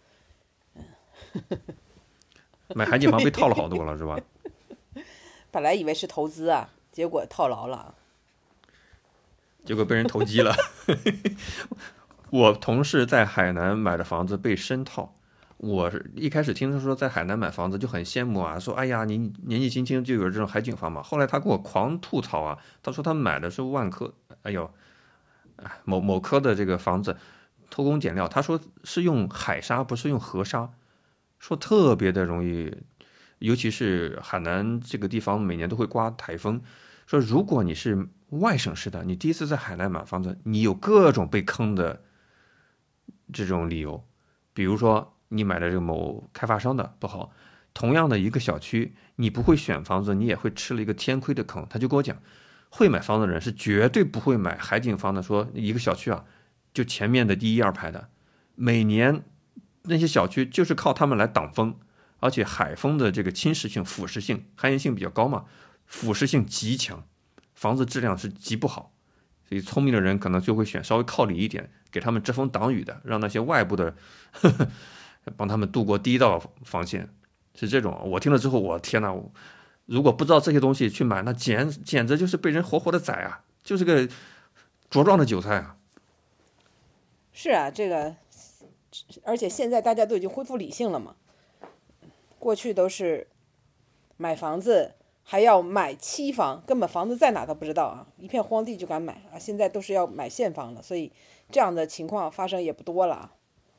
买海景房被套了好多了，是吧？ 本来以为是投资啊，结果套牢了。 结果被人投机了。我同事在海南买的房子被深套。我一开始听他说在海南买房子就很羡慕啊，说哎呀你年纪轻轻就有这种海景房嘛。后来他跟我狂吐槽啊，他说他买的是万科，哎呦，某某科的这个房子，偷工减料，他说是用海沙不是用河沙，说特别的容易，尤其是海南这个地方每年都会刮台风，说如果你是外省市的，你第一次在海南买房子，你有各种被坑的这种理由，比如说你买的这个某开发商的不好，同样的一个小区，你不会选房子，你也会吃了一个天亏的坑。他就跟我讲，会买房的人是绝对不会买海景房的，说一个小区啊，就前面的第一二排的，每年那些小区就是靠他们来挡风，而且海风的这个侵蚀性、腐蚀性、含盐性比较高嘛，腐蚀性极强，房子质量是极不好。所以聪明的人可能就会选稍微靠里一点，给他们遮风挡雨的，让那些外部的呵呵帮他们度过第一道防线，是这种。我听了之后，我天哪！如果不知道这些东西去买，那简简直就是被人活活的宰啊，就是个茁壮的韭菜啊。 是啊，这个，而且现在大家都已经恢复理性了嘛，过去都是买房子还要买期房，根本房子在哪都不知道啊，一片荒地就敢买啊！现在都是要买现房了，所以这样的情况发生也不多了啊。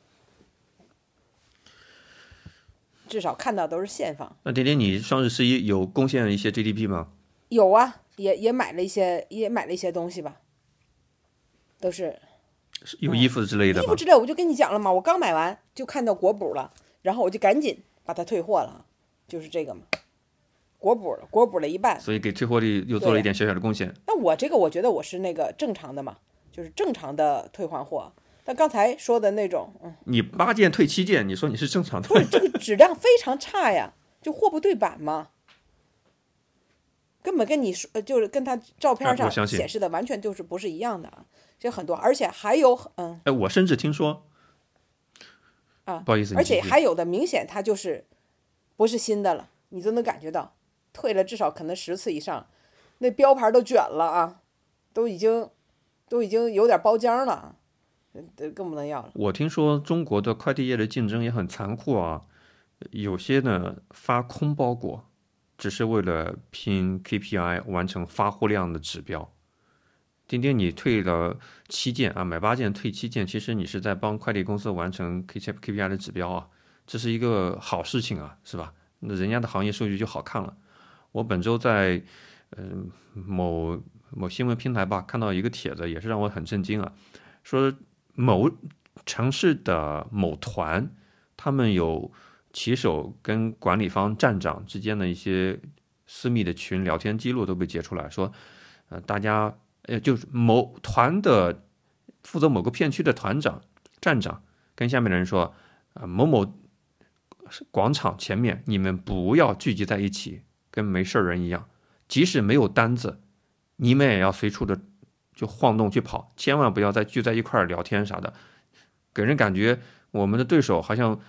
至少看到都是现房。 那点点，你双十十一有贡献一些 G D P 吗？ 有啊，也也买了一些，也买了一些东西吧，都是有衣服之类的吗？ 衣服之类，我就跟你讲了嘛，我刚买完就看到国补了，然后我就赶紧把它退货了，就是这个嘛。国补了，国补了一半， 所以给退货率又做了一点小小的贡献。 那我这个我觉得我是那个正常的嘛，就是正常的退换货。但刚才说的那种，嗯， 你八件退七件，你说你是正常的？ 不是这个质量非常差呀，就货不对版嘛，根本跟你说，就是跟他照片上显示的完全就是不是一样的啊。这很多，而且还有，嗯， 哎，我甚至听说， 啊， 不好意思， 而且还有的明显它就是不是新的了，你都能感觉到。退了至少可能十次以上，那标牌都卷了啊，都已经都已经有点包浆了，更不能要了。 我听说中国的快递业的竞争也很残酷啊，有些呢发空包裹，只是为了拼 K P I 完成发货量的指标。丁丁，你退了七件啊，买八件退七件，其实你是在帮快递公司完成 K P I 的指标啊，这是一个好事情啊，是吧？那人家的行业数据就好看了。我本周在嗯、呃、某某新闻平台吧看到一个帖子，也是让我很震惊啊，说某城市的某团，他们有骑手跟管理方站长之间的一些私密的群聊天记录都被截出来，说呃大家呃就是某团的负责某个片区的团长站长跟下面的人说啊、呃、某某广场前面你们不要聚集在一起。跟没事人一样，即使没有单子，你们也要随处的就晃动去跑，千万不要再聚在一块儿聊天啥的，给人感觉我们的对手好像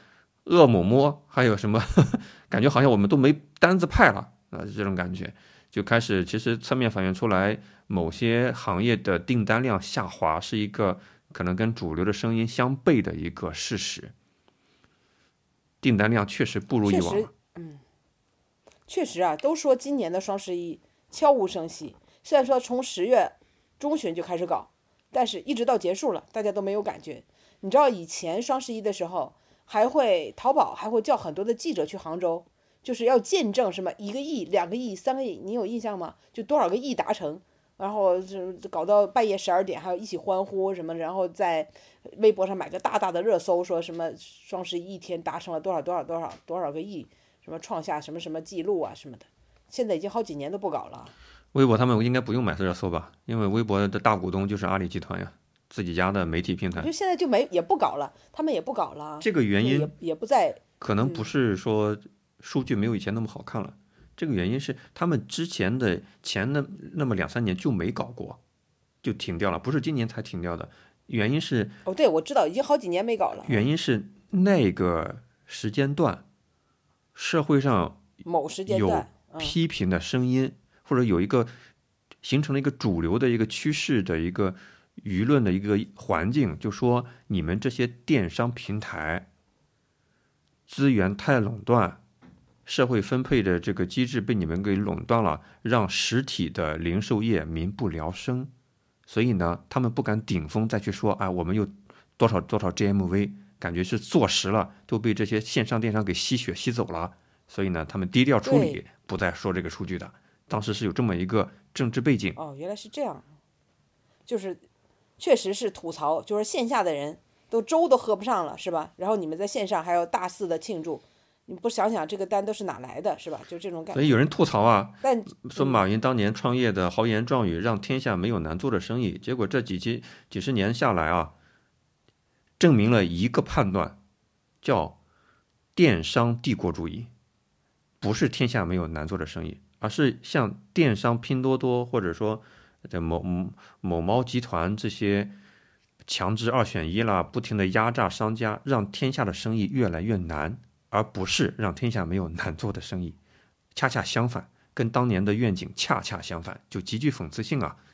恶某摸，还有什么感觉好像我们都没单子派了啊，这种感觉就开始其实侧面反映出来某些行业的订单量下滑是一个可能跟主流的声音相悖的一个事实，订单量确实不如以往了。 嗯，确实啊，都说今年的双十一悄无声息，虽然说从十月中旬就开始搞，但是一直到结束了，大家都没有感觉。你知道以前双十一的时候，还会淘宝还会叫很多的记者去杭州，就是要见证什么一个亿、两个亿、三个亿，你有印象吗？就多少个亿达成，然后就搞到半夜十二点，还要一起欢呼什么，然后在微博上买个大大的热搜，说什么双十一一天达成了多少多少多少多少个亿，什么创下什么什么记录啊什么的。现在已经好几年都不搞了。 微博他们应该不用买热搜吧？因为微博的大股东就是阿里集团呀，自己家的媒体平台。 就现在就没也不搞了，他们也不搞了。 这个原因也也不在， 可能不是说数据没有以前那么好看了，嗯、这个原因是他们之前的前那那么两三年就没搞过，就停掉了，不是今年才停掉的。原因是哦，对，我知道已经好几年没搞了。 原因是那个时间段，社会上某时间段有批评的声音，嗯、或者有一个形成了一个主流的一个趋势的一个舆论的一个环境，就说你们这些电商平台资源太垄断，社会分配的这个机制被你们给垄断了，让实体的零售业民不聊生。所以呢，他们不敢顶风再去说，哎，我们有多少多少 G M V， 感觉是坐实了，都被这些线上电商给吸血吸走了。所以呢，他们低调处理，不再说这个数据的。当时是有这么一个政治背景。 哦，原来是这样，就是确实是吐槽，就是线下的人都粥都喝不上了，是吧？然后你们在线上还要大肆的庆祝，你不想想这个单都是哪来的，是吧？就这种感觉。 所以有人吐槽啊， 但说马云当年创业的豪言壮语，让天下没有难做的生意。结果这几期几十年下来啊，证明了一个判断，叫电商帝国主义，不是天下没有难做的生意，而是像电商拼多多或者说某某猫集团这些强制二选一啦，不停的压榨商家，让天下的生意越来越难。而不是让天下没有难做的生意，恰恰相反，跟当年的愿景恰恰相反，就极具讽刺性啊！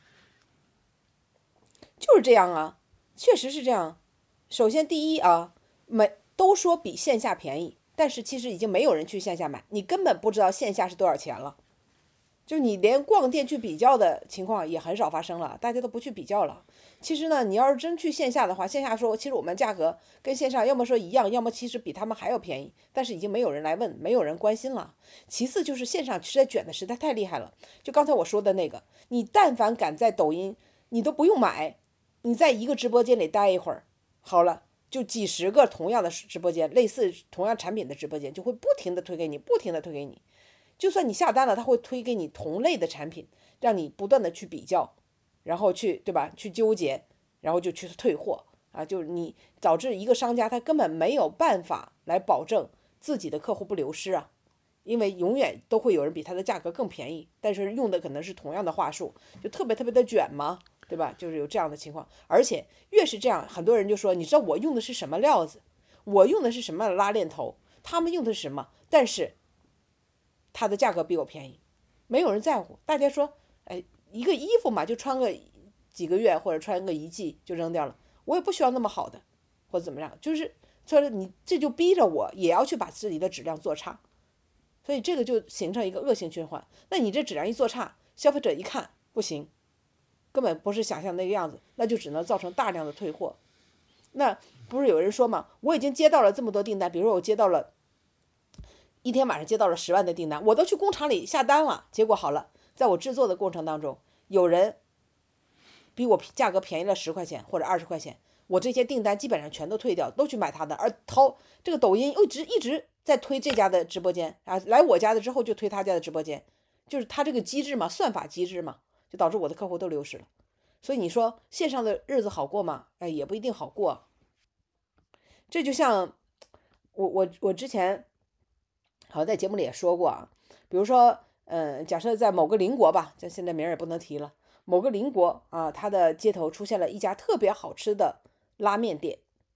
就是这样啊，确实是这样。首先，第一啊，没都说比线下便宜，但是其实已经没有人去线下买，你根本不知道线下是多少钱了。就你连逛店去比较的情况也很少发生了，大家都不去比较了。其实呢，你要是真去线下的话，线下说其实我们价格跟线上要么说一样，要么其实比他们还要便宜，但是已经没有人来问，没有人关心了。其次就是线上实在卷的实在太厉害了，就刚才我说的那个，你但凡敢在抖音，你都不用买，你在一个直播间里待一会儿，好了，就几十个同样的直播间，类似同样产品的直播间，就会不停的推给你，不停的推给你。就算你下单了，他会推给你同类的产品，让你不断的去比较，然后去对吧？去纠结，然后就去退货啊！就是你导致一个商家他根本没有办法来保证自己的客户不流失啊，因为永远都会有人比他的价格更便宜，但是用的可能是同样的话术，就特别特别的卷嘛，对吧？就是有这样的情况，而且越是这样，很多人就说，你知道我用的是什么料子，我用的是什么拉链头，他们用的是什么，但是它的价格比我便宜，没有人在乎。大家说，哎，一个衣服嘛，就穿个几个月或者穿个一季就扔掉了，我也不需要那么好的，或者怎么样，就是说你这就逼着我也要去把自己的质量做差，所以这个就形成一个恶性循环。那你这质量一做差，消费者一看不行，根本不是想象那个样子，那就只能造成大量的退货。那不是有人说嘛，我已经接到了这么多订单，比如说我接到了。一天晚上接到了十万的订单，我都去工厂里下单了，结果好了，在我制作的过程当中，有人比我价格便宜了十块钱或者二十块钱，我这些订单基本上全都退掉，都去买他的。而淘这个抖音一直一直在推这家的直播间啊，来我家的之后就推他家的直播间，就是他这个机制嘛，算法机制嘛，就导致我的客户都流失了。所以你说线上的日子好过吗？哎，也不一定好过。这就像我我我之前。好，在节目里也说过啊，比如说，嗯，假设在某个邻国吧，这现在名儿也不能提了，某个邻国啊，它的街头出现了一家特别好吃的拉面店，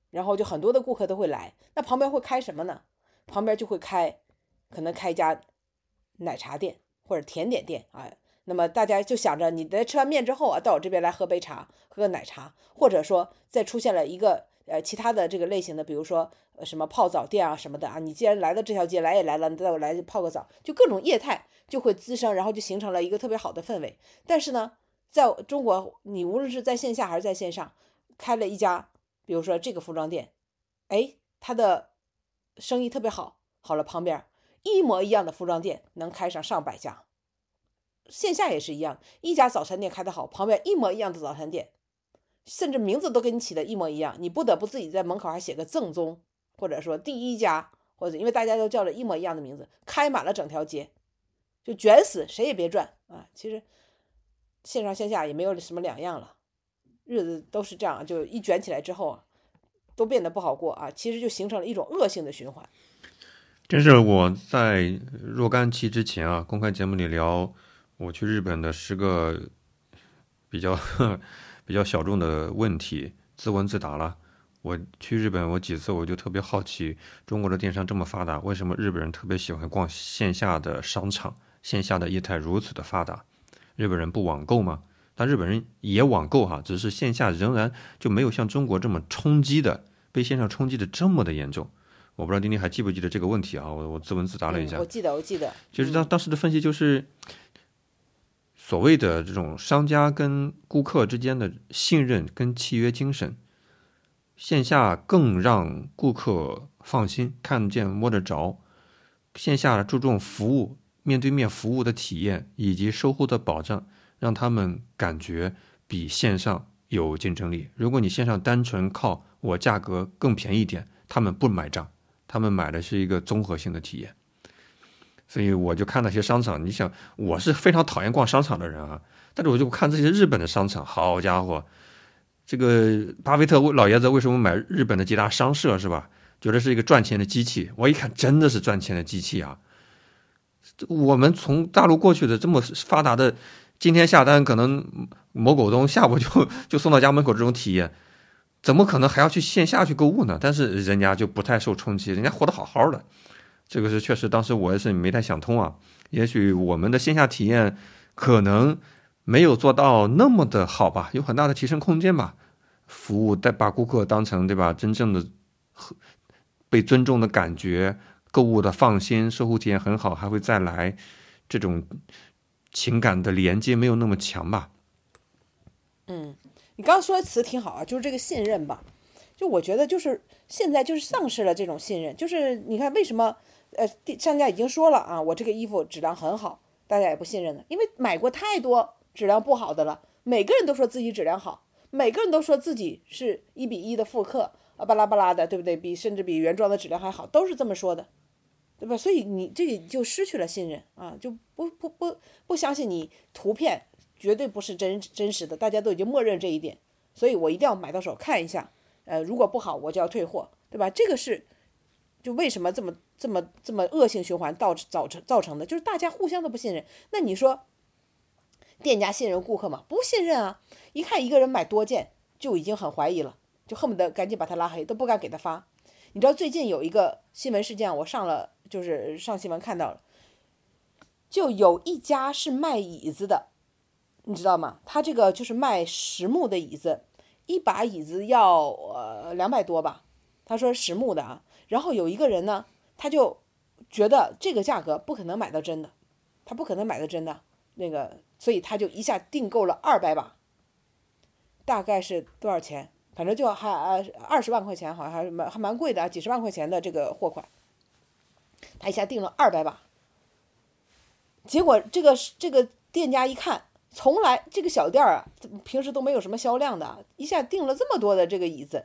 然后就很多的顾客都会来，那旁边会开什么呢？旁边就会开，可能开一家奶茶店或者甜点店啊。那么大家就想着，你在吃完面之后啊，到我这边来喝杯茶，喝个奶茶，或者说再出现了一个呃其他的这个类型的，比如说呃什么泡澡店啊什么的啊，你既然来到这条街，来也来了，你带我来泡个澡，就各种业态就会滋生，然后就形成了一个特别好的氛围。但是呢，在中国，你无论是在线下还是在线上，开了一家，比如说这个服装店，哎，它的生意特别好，好了，旁边一模一样的服装店能开上上百家。线下也是一样，一家早餐店开得好，旁边一模一样的早餐店，甚至名字都跟你起的一模一样，你不得不自己在门口还写个正宗，或者说第一家，或者因为大家都叫了一模一样的名字，开满了整条街，就卷死，谁也别赚啊！其实线上线下也没有什么两样了，日子都是这样，就一卷起来之后啊，都变得不好过啊，其实就形成了一种恶性的循环。 真是我在若干期之前啊，公开节目里聊我去日本的十个比较比较小众的问题，自问自答了。我去日本，我几次我就特别好奇，中国的电商这么发达，为什么日本人特别喜欢逛线下的商场？线下的业态如此的发达，日本人不网购吗？但日本人也网购哈，只是线下仍然就没有像中国这么冲击的，被线上冲击的这么的严重。我不知道丁丁还记不记得这个问题啊？我我自问自答了一下， 嗯、我记得，我记得， 就是当当时的分析就是，所谓的这种商家跟顾客之间的信任跟契约精神，线下更让顾客放心，看见摸得着，线下注重服务，面对面服务的体验以及售后的保障，让他们感觉比线上有竞争力。如果你线上单纯靠我价格更便宜一点，他们不买账，他们买的是一个综合性的体验。所以我就看那些商场，你想我是非常讨厌逛商场的人啊，但是我就看这些日本的商场，好家伙，这个巴菲特老爷子为什么买日本的几大商社是吧？觉得是一个赚钱的机器，我一看真的是赚钱的机器啊！我们从大陆过去的这么发达的，今天下单可能某狗东下午就就送到家门口这种体验，怎么可能还要去线下去购物呢？但是人家就不太受冲击，人家活得好好的。这个是确实，当时我也是没太想通啊。也许我们的线下体验可能没有做到那么的好吧，有很大的提升空间吧。服务带把顾客当成对吧，真正的被尊重的感觉，购物的放心，售后体验很好，还会再来，这种情感的连接没有那么强吧。 嗯，你刚刚说的词挺好啊，就是这个信任吧。就我觉得就是现在就是丧失了这种信任，就是你看为什么呃商家已经说了啊，我这个衣服质量很好，大家也不信任了，因为买过太多质量不好的了，每个人都说自己质量好，每个人都说自己是一比一的复刻啊，巴拉巴拉的，对不对？比甚至比原装的质量还好，都是这么说的，对吧？所以你这个就失去了信任啊，就不不不不相信你图片绝对不是真真实的，大家都已经默认这一点，所以我一定要买到手看一下。呃，如果不好，我就要退货，对吧？这个是就为什么这么这么这么恶性循环造造成造成的，就是大家互相都不信任。那你说，店家信任顾客吗？不信任啊！一看一个人买多件，就已经很怀疑了，就恨不得赶紧把他拉黑，都不敢给他发。你知道最近有一个新闻事件，我上了就是上新闻看到了，就有一家是卖椅子的，你知道吗？他这个就是卖实木的椅子。一把椅子要呃两百多吧，他说实木的啊，然后有一个人呢，他就觉得这个价格不可能买到真的，他不可能买到真的那个，所以他就一下订购了二百把，大概是多少钱？反正就还二十万块钱，好像还蛮还蛮贵的啊，几十万块钱的这个货款，他一下订了二百把，结果这个这个店家一看。从来这个小店啊，平时都没有什么销量的，一下订了这么多的这个椅子，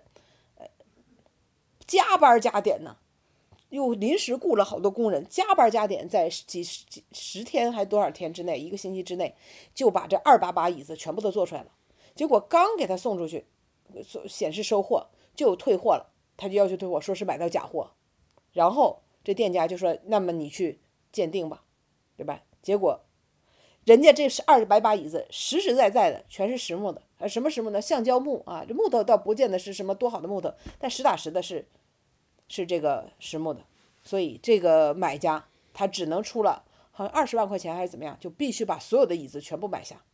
加班加点呢，又临时雇了好多工人，加班加点，在几十几十天还多少天之内，一个星期之内，就把这二八把椅子全部都做出来了。结果刚给他送出去，显示收货就退货了，他就要求退货，说是买到假货。然后这店家就说：“那么你去鉴定吧，对吧？”结果。人家这是二百把椅子，实实在在的全是实木的， 呃，什么实木呢？橡胶木啊，这木头倒不见得是什么多好的木头，但实打实的是是这个实木的，所以这个买家他只能出了好像二十万块钱还是怎么样，就必须把所有的椅子全部买下，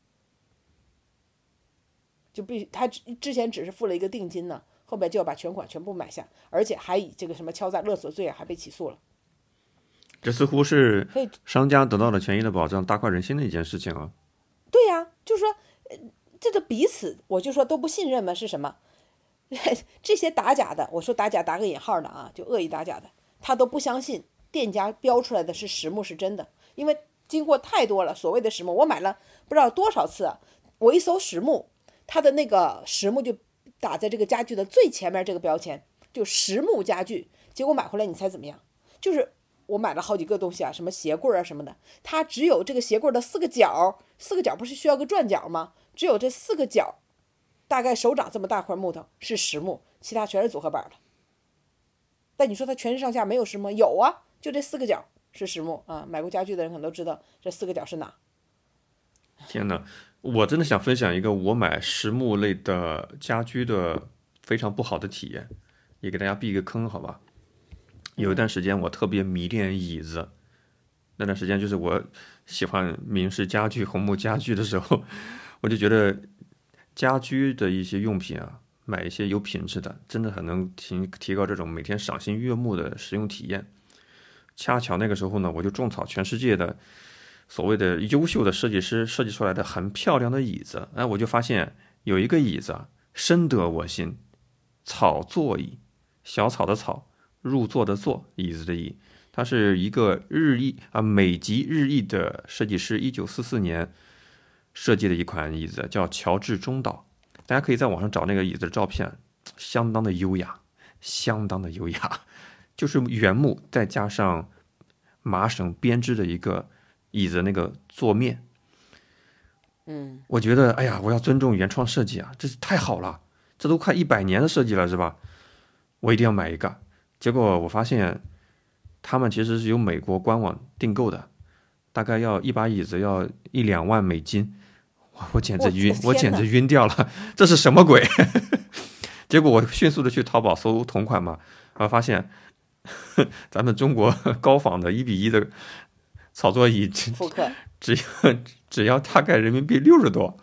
就必须他之前只是付了一个定金呢，后面就要把全款全部买下，而且还以这个什么敲诈勒索罪啊，还被起诉了。 这似乎是商家得到了权益的保障，大快人心的一件事情啊。 对呀、啊，就是说，这个彼此，我就说都不信任嘛，是什么？这些打假的，我说打假打个引号的啊，就恶意打假的，他都不相信店家标出来的是实木是真的，因为经过太多了所谓的实木，我买了不知道多少次啊，我一搜实木，它的那个实木就打在这个家具的最前面这个标签，就实木家具，结果买回来你猜怎么样？就是我买了好几个东西啊，什么鞋柜啊什么的，它只有这个鞋柜的四个角，四个角不是需要个转角吗？只有这四个角，大概手掌这么大块木头是实木，其他全是组合板的。但你说它全身上下没有实木？有啊，就这四个角是实木啊。买过家具的人可能都知道这四个角是哪。 天哪，我真的想分享一个我买实木类的家居的非常不好的体验，也给大家避一个坑，好吧？有一段时间我特别迷恋椅子，那段时间就是我喜欢明式家具、红木家具的时候，我就觉得家居的一些用品啊，买一些有品质的，真的很能提提高这种每天赏心悦目的使用体验。恰巧那个时候呢，我就种草全世界的所谓的优秀的设计师设计出来的很漂亮的椅子，哎，我就发现有一个椅子啊，深得我心，草座椅，小草的草，入座的座，椅子的椅，它是一个日裔啊美籍日裔的设计师一九四四年设计的一款椅子，叫乔治中岛。大家可以在网上找那个椅子的照片，相当的优雅，相当的优雅，就是原木再加上麻绳编织的一个椅子那个座面。 嗯， 我觉得，哎呀，我要尊重原创设计啊，这太好了，这都快一百年的设计了，是吧？我一定要买一个。结果我发现，他们其实是由美国官网订购的，大概要一把椅子要一两万美金，我我简直晕，我简直晕掉了，这是什么鬼？结果我迅速的去淘宝搜同款嘛，然后发现咱们中国高仿的一比一的草座椅， 复刻只要只要大概人民币六十多。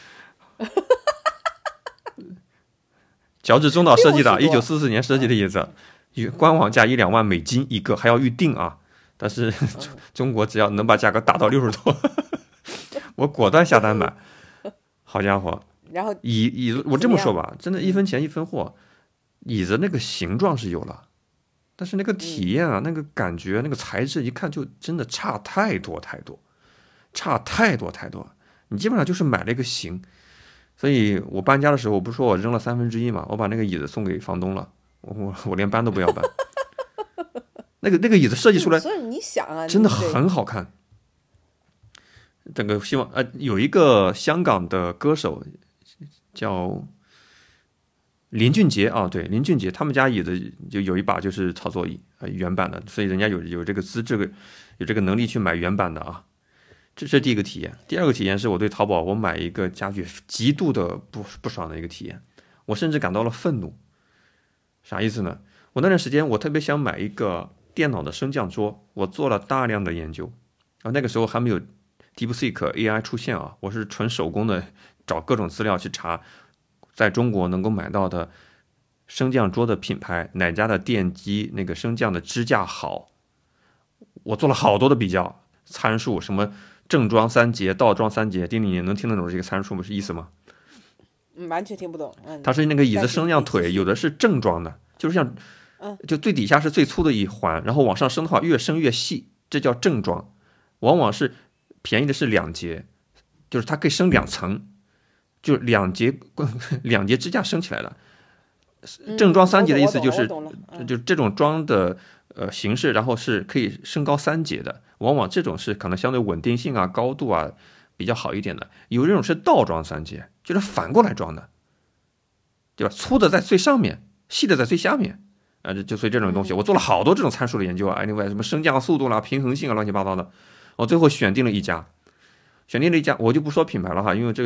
乔治中岛设计的，一九四四年设计的椅子，官网价一两万美金一个，还要预定啊。但是中国只要能把价格打到六十多，我果断下单买。好家伙！ 然后椅椅子，我这么说吧，真的，一分钱一分货。椅子那个形状是有了，但是那个体验啊，那个感觉，那个材质，一看就真的差太多太多，差太多太多。你基本上就是买了一个形。所以我搬家的时候，我不是说我扔了三分之一嘛，我把那个椅子送给房东了，我我我连搬都不要搬。那个那个椅子设计出来， 所以你想啊， 真的很好看。这个希望呃，有一个香港的歌手叫林俊杰啊，对，林俊杰，他们家椅子就有一把就是操作椅啊、呃，原版的，所以人家有有这个资质，有这个能力去买原版的啊。这是第一个体验。第二个体验是我对淘宝我买一个家具极度的不不爽的一个体验，我甚至感到了愤怒。啥意思呢？我那段时间我特别想买一个电脑的升降桌，我做了大量的研究啊，那个时候还没有 DeepSeek A I 出现啊，我是纯手工的找各种资料去查，在中国能够买到的升降桌的品牌，哪家的电机那个升降的支架好，我做了好多的比较参数，什么正装三节、倒装三节，丁丁，你能听得懂这个参数不是意思吗？ 嗯，完全听不懂。嗯， 它是那个椅子升降腿，有的是正装的，就是像，就最底下是最粗的一环，然后往上升的话越升越细，这叫正装。往往是便宜的是两节，就是它可以升两层，就两节两节支架升起来了。正装三节的意思就是， 嗯、 就这种装的呃形式，然后是可以升高三节的。往往这种是可能相对稳定性啊、高度啊比较好一点的。有这种是倒装三节，就是反过来装的，对吧？粗的在最上面，细的在最下面，啊，就所以这种东西，我做了好多这种参数的研究啊，另外什么升降速度啦、平衡性啊，乱七八糟的。我最后选定了一家，选定了一家，我就不说品牌了哈，因为这个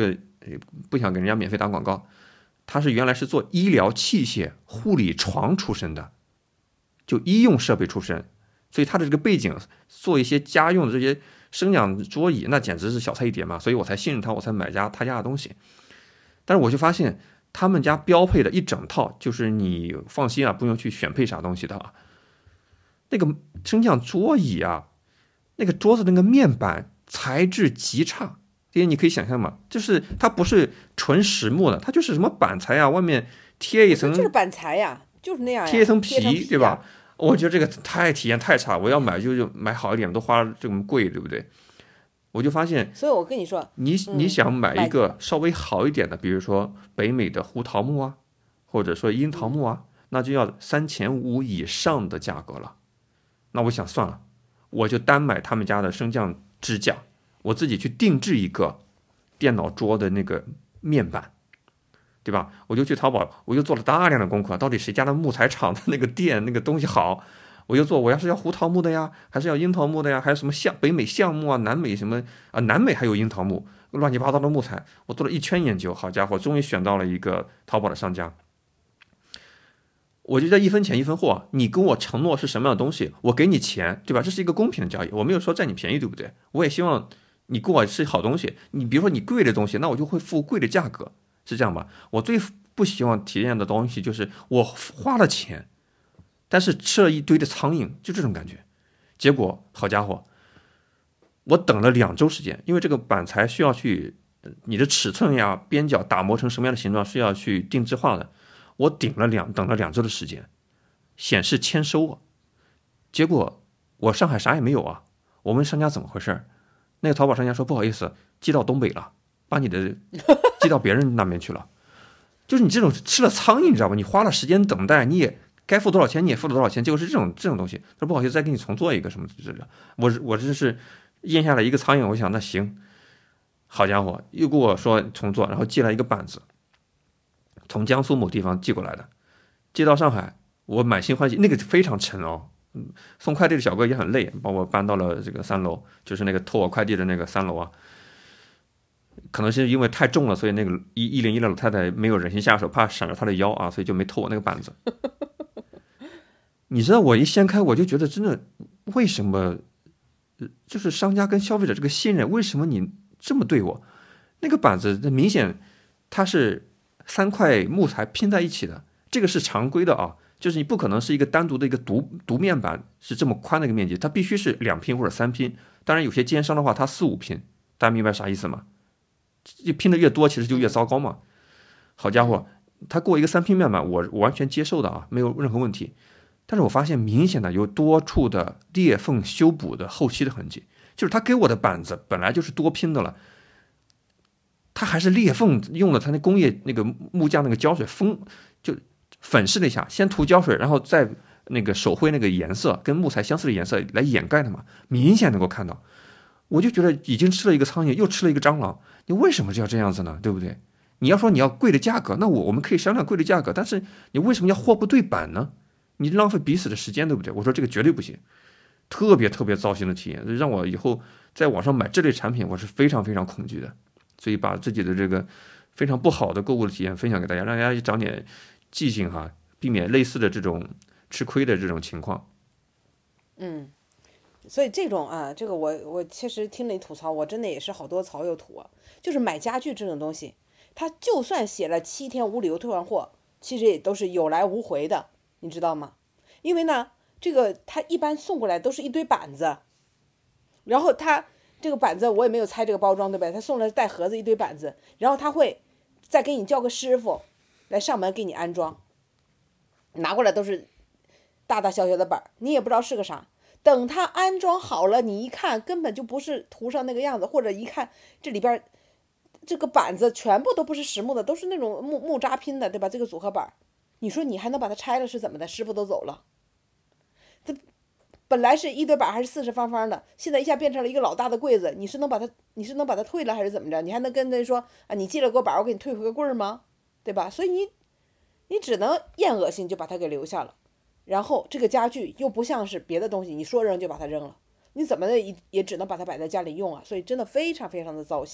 不想给人家免费打广告，他是原来是做医疗器械、护理床出身的，就医用设备出身，所以他的这个背景做一些家用的这些升降桌椅，那简直是小菜一碟嘛，所以我才信任他，我才买家他家的东西。但是我就发现他们家标配的一整套，就是你放心啊，不用去选配啥东西的啊。那个升降桌椅啊，那个桌子那个面板材质极差，这些你可以想象嘛，就是它不是纯实木的，它就是什么板材啊，外面贴一层， 就是板材呀，就是那样呀， 贴一层皮， 贴皮对吧？我觉得这个太体验太差，我要买就就买好一点，都花这么贵，对不对？我就发现， 所以我跟你说， 你你想买一个稍微好一点的，比如说北美的胡桃木啊，或者说樱桃木啊，那就要三千五以上的价格了。那我想算了，我就单买他们家的升降支架，我自己去定制一个电脑桌的那个面板，对吧？我就去淘宝，我就做了大量的功课，到底谁家的木材厂的那个电那个东西好，我就做。我要是要胡桃木的呀，还是要樱桃木的呀，还有什么橡北美橡木啊，南美什么啊，南美还有樱桃木，乱七八糟的木材，我做了一圈研究，好家伙，终于选到了一个淘宝的商家。我就在一分钱一分货，你跟我承诺是什么样的东西，我给你钱，对吧？这是一个公平的交易，我没有说占你便宜，对不对？我也希望你给我是好东西。你比如说你贵的东西，那我就会付贵的价格，是这样吧？我最不希望体验的东西就是我花了钱，但是吃了一堆的苍蝇，就这种感觉。结果好家伙，我等了两周时间，因为这个板材需要去你的尺寸呀、边角打磨成什么样的形状是要去定制化的。我顶了两等了两周的时间，显示签收啊，结果我上海啥也没有啊。我问商家怎么回事，那个淘宝商家说不好意思，寄到东北了，把你的寄到别人那边去了。就是你这种吃了苍蝇，你知道吧？你花了时间等待，你也该付多少钱你也付了多少钱，结果是这种这种东西。他说不好意思，再给你重做一个什么之类的。我我这是咽下来一个苍蝇，我想那行，好家伙，又跟我说重做，然后寄来一个板子。从江苏某地方寄过来的，寄到上海，我满心欢喜，那个非常沉哦。嗯，送快递的小哥也很累，把我搬到了这个三楼，就是那个偷我快递的那个三楼啊。可能是因为太重了，所以那个一一零一的老太太没有忍心下手，怕闪着她的腰啊，所以就没偷我那个板子。你知道，我一掀开，我就觉得真的，为什么？就是商家跟消费者这个信任，为什么你这么对我？那个板子，明显它是。三块木材拼在一起的，这个是常规的啊，就是你不可能是一个单独的一个独独面板是这么宽的一个面积，它必须是两拼或者三拼。当然有些奸商的话，它四五拼，大家明白啥意思吗？就拼的越多，其实就越糟糕嘛。好家伙，他给我一个三拼面板，我我完全接受的啊，没有任何问题。但是我发现明显的有多处的裂缝修补的后期的痕迹，就是他给我的板子本来就是多拼的了。它还是裂缝，用了它那工业那个木匠那个胶水封，就粉饰了一下，先涂胶水，然后再那个手绘那个颜色跟木材相似的颜色来掩盖的嘛，明显能够看到。我就觉得已经吃了一个苍蝇，又吃了一个蟑螂，你为什么就要这样子呢？对不对？你要说你要贵的价格，那我我们可以商量贵的价格，但是你为什么要货不对版呢？你浪费彼此的时间，对不对？我说这个绝对不行，特别特别糟心的体验，让我以后在网上买这类产品，我是非常非常恐惧的。所以把自己的这个非常不好的购物的体验分享给大家，让大家长点记性哈，避免类似的这种吃亏的这种情况。 嗯，所以这种啊，这个我我其实听你吐槽，我真的也是好多槽又吐啊。就是买家具这种东西，他就算写了七天无理由退换货，其实也都是有来无回的，你知道吗？因为呢，这个他一般送过来都是一堆板子，然后他。这个板子我也没有拆这个包装，对吧？他送了带盒子一堆板子，然后他会再给你叫个师傅来上门给你安装，拿过来都是大大小小的板，你也不知道是个啥。等他安装好了，你一看根本就不是图上那个样子，或者一看这里边这个板子全部都不是实木的，都是那种木木扎拼的，对吧？这个组合板，你说你还能把它拆了是怎么的？师傅都走了，这。本来是一堆板还是四四方方的，现在一下变成了一个老大的柜子，你是能把它，你是能把它退了还是怎么着？你还能跟他说啊，你寄了给我板，我给你退回个柜吗？对吧？所以你，你只能厌恶心就把它给留下了。然后这个家具又不像是别的东西，你说扔就把它扔了，你怎么的也也只能把它摆在家里用啊。所以真的非常非常的糟心。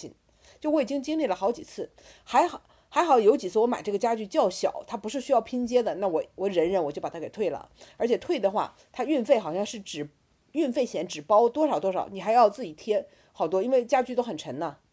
就我已经经历了好几次，还好还好有几次我买这个家具较小，它不是需要拼接的，那我我忍忍我就把它给退了，而且退的话，它运费好像是只运费险只包多少多少，你还要自己贴好多，因为家具都很沉呢。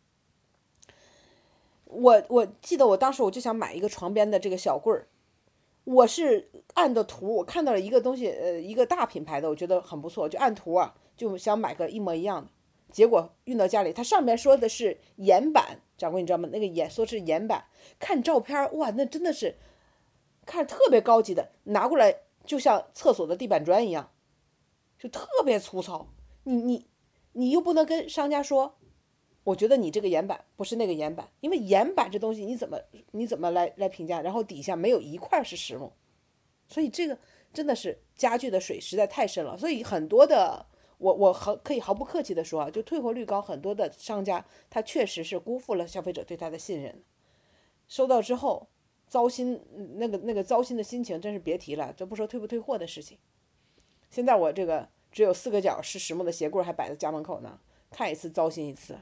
我我记得我当时我就想买一个床边的这个小柜儿，我是按的图，我看到了一个东西，呃，一个大品牌的，我觉得很不错，就按图啊，就想买个一模一样的。结果运到家里，它上面说的是岩板，掌柜你知道吗？那个岩说是岩板，看照片哇，那真的是看着特别高级的，拿过来就像厕所的地板砖一样，就特别粗糙。你你你又不能跟商家说，我觉得你这个岩板不是那个岩板，因为岩板这东西你怎么你怎么来来评价？然后底下没有一块是实木，所以这个真的是家具的水实在太深了。所以很多的我我毫可以毫不客气的说啊，就退货率高，很多的商家他确实是辜负了消费者对他的信任。收到之后糟心，那个那个糟心的心情真是别提了，这不说退不退货的事情。现在我这个只有四个角是实木的鞋柜还摆在家门口呢，看一次糟心一次。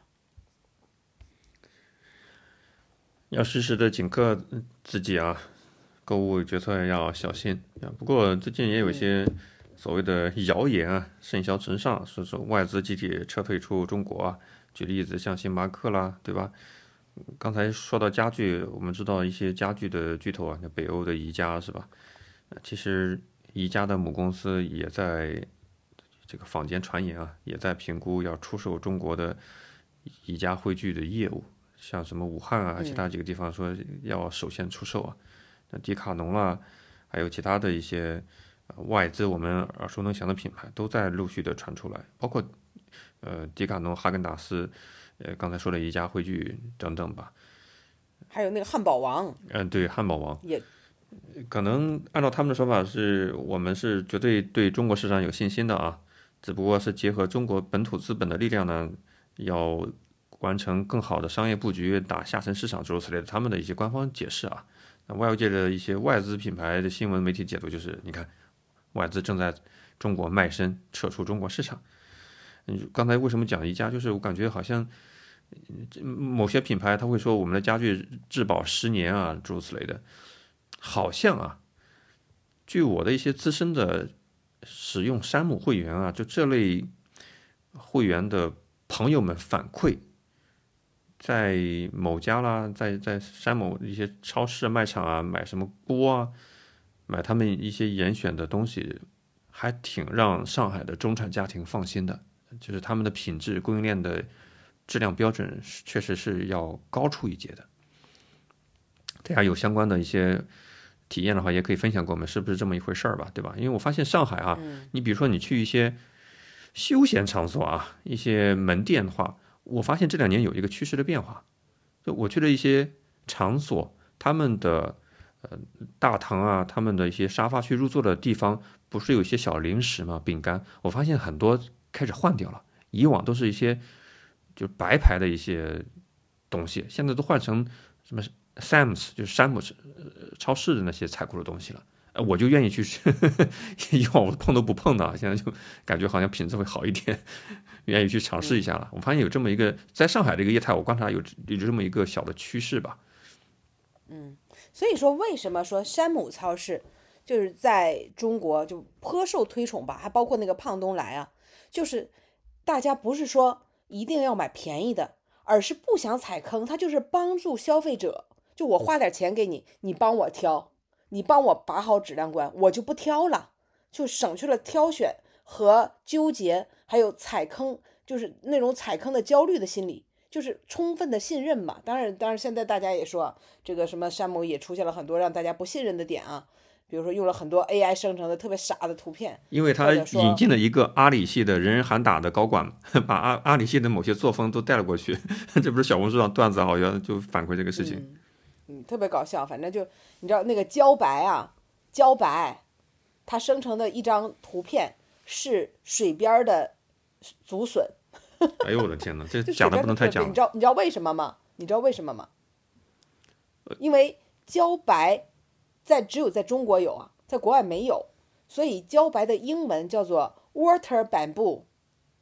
要时时的警告自己啊，购物决策要小心。不过最近也有一些所谓的谣言啊，甚嚣尘上，说说外资集体撤退出中国啊。举例子像星巴克啦，对吧？刚才说到家具，我们知道一些家具的巨头啊，像北欧的宜家是吧？其实宜家的母公司也在这个坊间传言啊，也在评估要出售中国的宜家汇聚的业务。像什么武汉啊，其他几个地方说要首先出售啊，那迪卡侬啦，还有其他的一些、呃、外资我们耳熟能详的品牌都在陆续的传出来，包括呃迪卡侬、哈根达斯，呃刚才说的宜家汇聚等等吧， 还有那个汉堡王， 嗯、呃、对，汉堡王也可能按照他们的说法是我们是绝对对中国市场有信心的啊，只不过是结合中国本土资本的力量呢，要完成更好的商业布局，打下沉市场诸如此类的，他们的一些官方解释啊。那外界的一些外资品牌的新闻媒体解读就是，你看外资正在中国卖身，撤出中国市场。嗯，刚才为什么讲宜家？就是我感觉好像某些品牌他会说我们的家具质保十年啊，诸如此类的，好像啊，据我的一些资深的使用山姆会员啊，就这类会员的朋友们反馈。在某家啦，在在山某一些超市卖场啊，买什么锅啊，买他们一些严选的东西，还挺让上海的中产家庭放心的。就是他们的品质、供应链的质量标准，确实是要高出一截的。大家有相关的一些体验的话，也可以分享给我们，是不是这么一回事儿吧？对吧？因为我发现上海啊，你比如说你去一些休闲场所啊，一些门店的话。我发现这两年有一个趋势的变化，就我去的一些场所，他们的呃大堂啊，他们的一些沙发区入座的地方，不是有一些小零食吗？饼干，我发现很多开始换掉了，以往都是一些就白牌的一些东西，现在都换成什么 Sam's， 就是山姆超市的那些采购的东西了。我就愿意去，以往我碰都不碰的，现在就感觉好像品质会好一点，愿意去尝试一下了。我发现有这么一个，在上海的一个业态，我观察有有这么一个小的趋势吧。 嗯，所以说为什么说山姆超市就是在中国就颇受推崇吧？还包括那个胖东来啊，就是大家不是说一定要买便宜的，而是不想踩坑，他就是帮助消费者，就我花点钱给你，你帮我挑。你帮我把好质量关，我就不挑了，就省去了挑选和纠结，还有踩坑，就是那种踩坑的焦虑的心理，就是充分的信任嘛。当然，当然现在大家也说，这个什么山姆也出现了很多让大家不信任的点啊，比如说用了很多 A I 生成的特别傻的图片， 因为他引进了一个阿里系的人人喊打的高管，把阿阿里系的某些作风都带了过去，这不是小红书上段子好像就反馈这个事情。 嗯嗯，特别搞笑，反正就你知道那个茭白啊，茭白，它生成的一张图片是水边的竹笋。 哎呦我的天哪，这讲的不能太讲了。 你知道你知道为什么吗？你知道为什么吗？因为茭白在只有在中国有啊，在国外没有，所以茭白的英文叫做 water bamboo。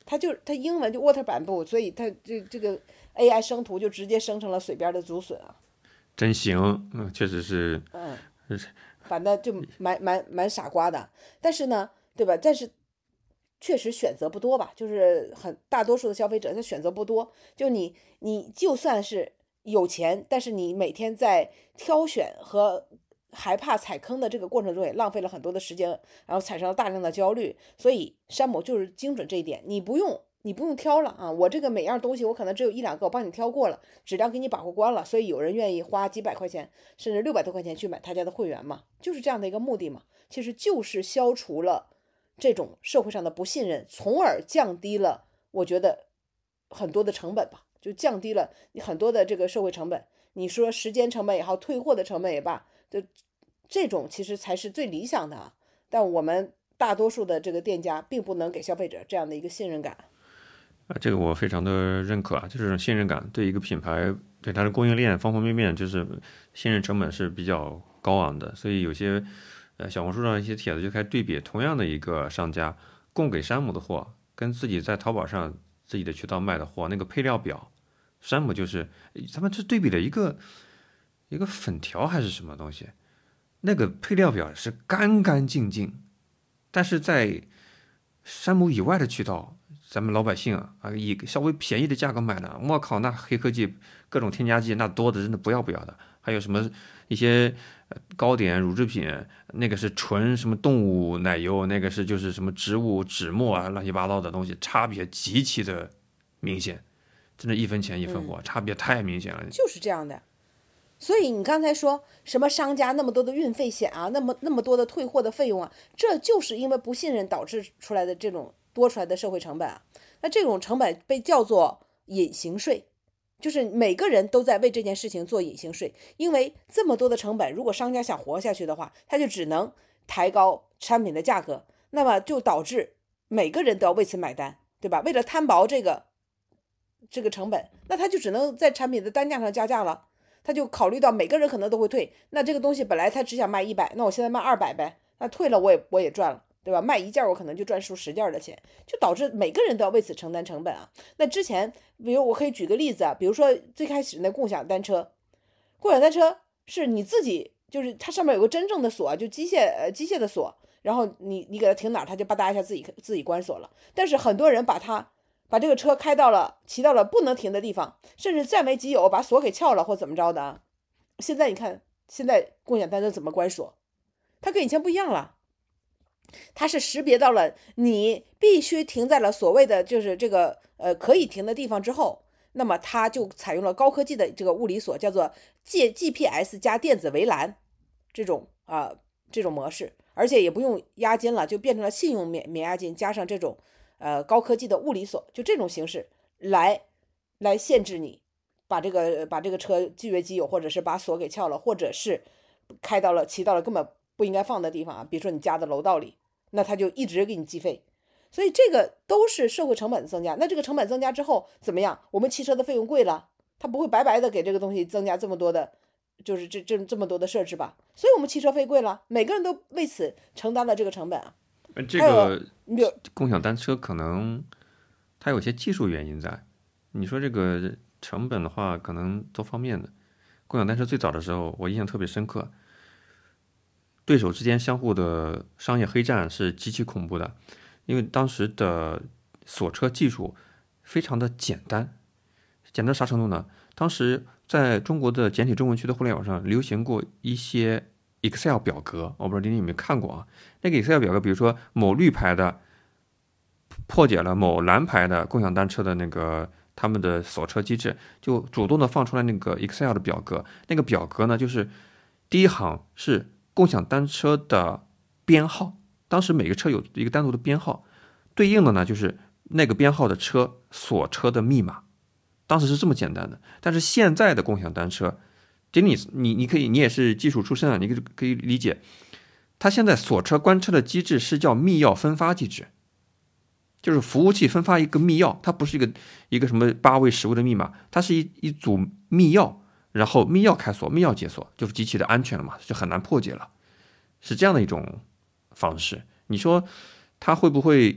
它就它英文就 water 板布，所以它这这个 A I 生图就直接生成了水边的竹笋啊。 真行，嗯，确实是， 嗯， 是反正就蛮蛮蛮傻瓜的。但是呢，对吧？但是确实选择不多吧，就是很大多数的消费者他选择不多。就你你就算是有钱，但是你每天在挑选和害怕踩坑的这个过程中，也浪费了很多的时间，然后产生了大量的焦虑。所以山姆就是精准这一点，你不用你不用挑了啊，我这个每样东西我可能只有一两个，我帮你挑过了，质量给你把过关了，所以有人愿意花几百块钱，甚至六百多块钱去买他家的会员嘛，就是这样的一个目的嘛。其实就是消除了这种社会上的不信任，从而降低了我觉得很多的成本吧，就降低了你很多的这个社会成本。你说时间成本也好，退货的成本也罢，就这种其实才是最理想的啊。但我们大多数的这个店家并不能给消费者这样的一个信任感。 啊，这个我非常的认可啊，就这种信任感对一个品牌，对它的供应链方方面面，就是信任成本是比较高昂的。所以有些呃小红书上一些帖子就开始对比，同样的一个商家供给山姆的货，跟自己在淘宝上自己的渠道卖的货，那个配料表，山姆就是他们这对比了一个一个粉条还是什么东西，那个配料表是干干净净，但是在山姆以外的渠道，咱们老百姓啊，啊以稍微便宜的价格买的，我靠，那黑科技各种添加剂那多的真的不要不要的，还有什么一些糕点乳制品，那个是纯什么动物奶油，那个是就是什么植物脂末啊，乱七八糟的东西，差别极其的明显，真的一分钱一分货， 嗯、 差别太明显了。 就是这样的。所以你刚才说什么商家那么多的运费险啊，那么那么多的退货的费用啊，这就是因为不信任导致出来的这种多出来的社会成本啊。那这种成本被叫做隐形税，就是每个人都在为这件事情做隐形税。因为这么多的成本，如果商家想活下去的话，他就只能抬高产品的价格，那么就导致每个人都要为此买单，对吧？为了摊薄这个这个成本，那他就只能在产品的单价上加价了。他就考虑到每个人可能都会退，那这个东西本来他只想卖一百，那我现在卖二百呗，那退了我也我也赚了，对吧？卖一件我可能就赚出十件的钱，就导致每个人都要为此承担成本啊。那之前，比如我可以举个例子啊，比如说最开始那共享单车，共享单车是你自己，就是它上面有个真正的锁，就机械呃机械的锁，然后你你给它停哪儿，它就吧嗒一下自己自己关锁了。但是很多人把它把这个车开到了骑到了不能停的地方，甚至占为己有，把锁给撬了或怎么着的啊。现在你看，现在共享单车怎么关锁？它跟以前不一样了，它是识别到了你必须停在了所谓的就是这个呃可以停的地方之后，那么它就采用了高科技的这个物理锁，叫做 G G P S 加电子围栏这种啊、呃、这种模式，而且也不用押金了，就变成了信用免免押金加上这种。呃，高科技的物理锁，就这种形式来来限制你把这个把这个车据为己有，或者是把锁给撬了，或者是开到了骑到了根本不应该放的地方啊，比如说你家的楼道里，那他就一直给你计费。所以这个都是社会成本的增加。那这个成本增加之后怎么样？我们汽车的费用贵了，他不会白白的给这个东西增加这么多的，就是这这这么多的设置吧？所以我们汽车费贵了，每个人都为此承担了这个成本啊。 这个共享单车可能它有些技术原因在，你说这个成本的话，可能多方面的。共享单车最早的时候，我印象特别深刻，对手之间相互的商业黑战是极其恐怖的，因为当时的锁车技术非常的简单，简单啥程度呢？当时在中国的简体中文区的互联网上流行过一些Excel 表格，我不知道您有没有看过啊？那个 Excel 表格，比如说某绿牌的破解了某蓝牌的共享单车的那个他们的锁车机制，就主动的放出来那个 Excel 的表格。那个表格呢，就是第一行是共享单车的编号，当时每个车有一个单独的编号，对应的呢就是那个编号的车锁车的密码。当时是这么简单的，但是现在的共享单车。仅你你你可以，你也是技术出身啊，你可以可以理解，它现在锁车关车的机制是叫密钥分发机制，就是服务器分发一个密钥，它不是一个一个什么八位十位的密码，它是一一组密钥，然后密钥开锁，密钥解锁，就是极其的安全了嘛，就很难破解了，是这样的一种方式。你说它会不会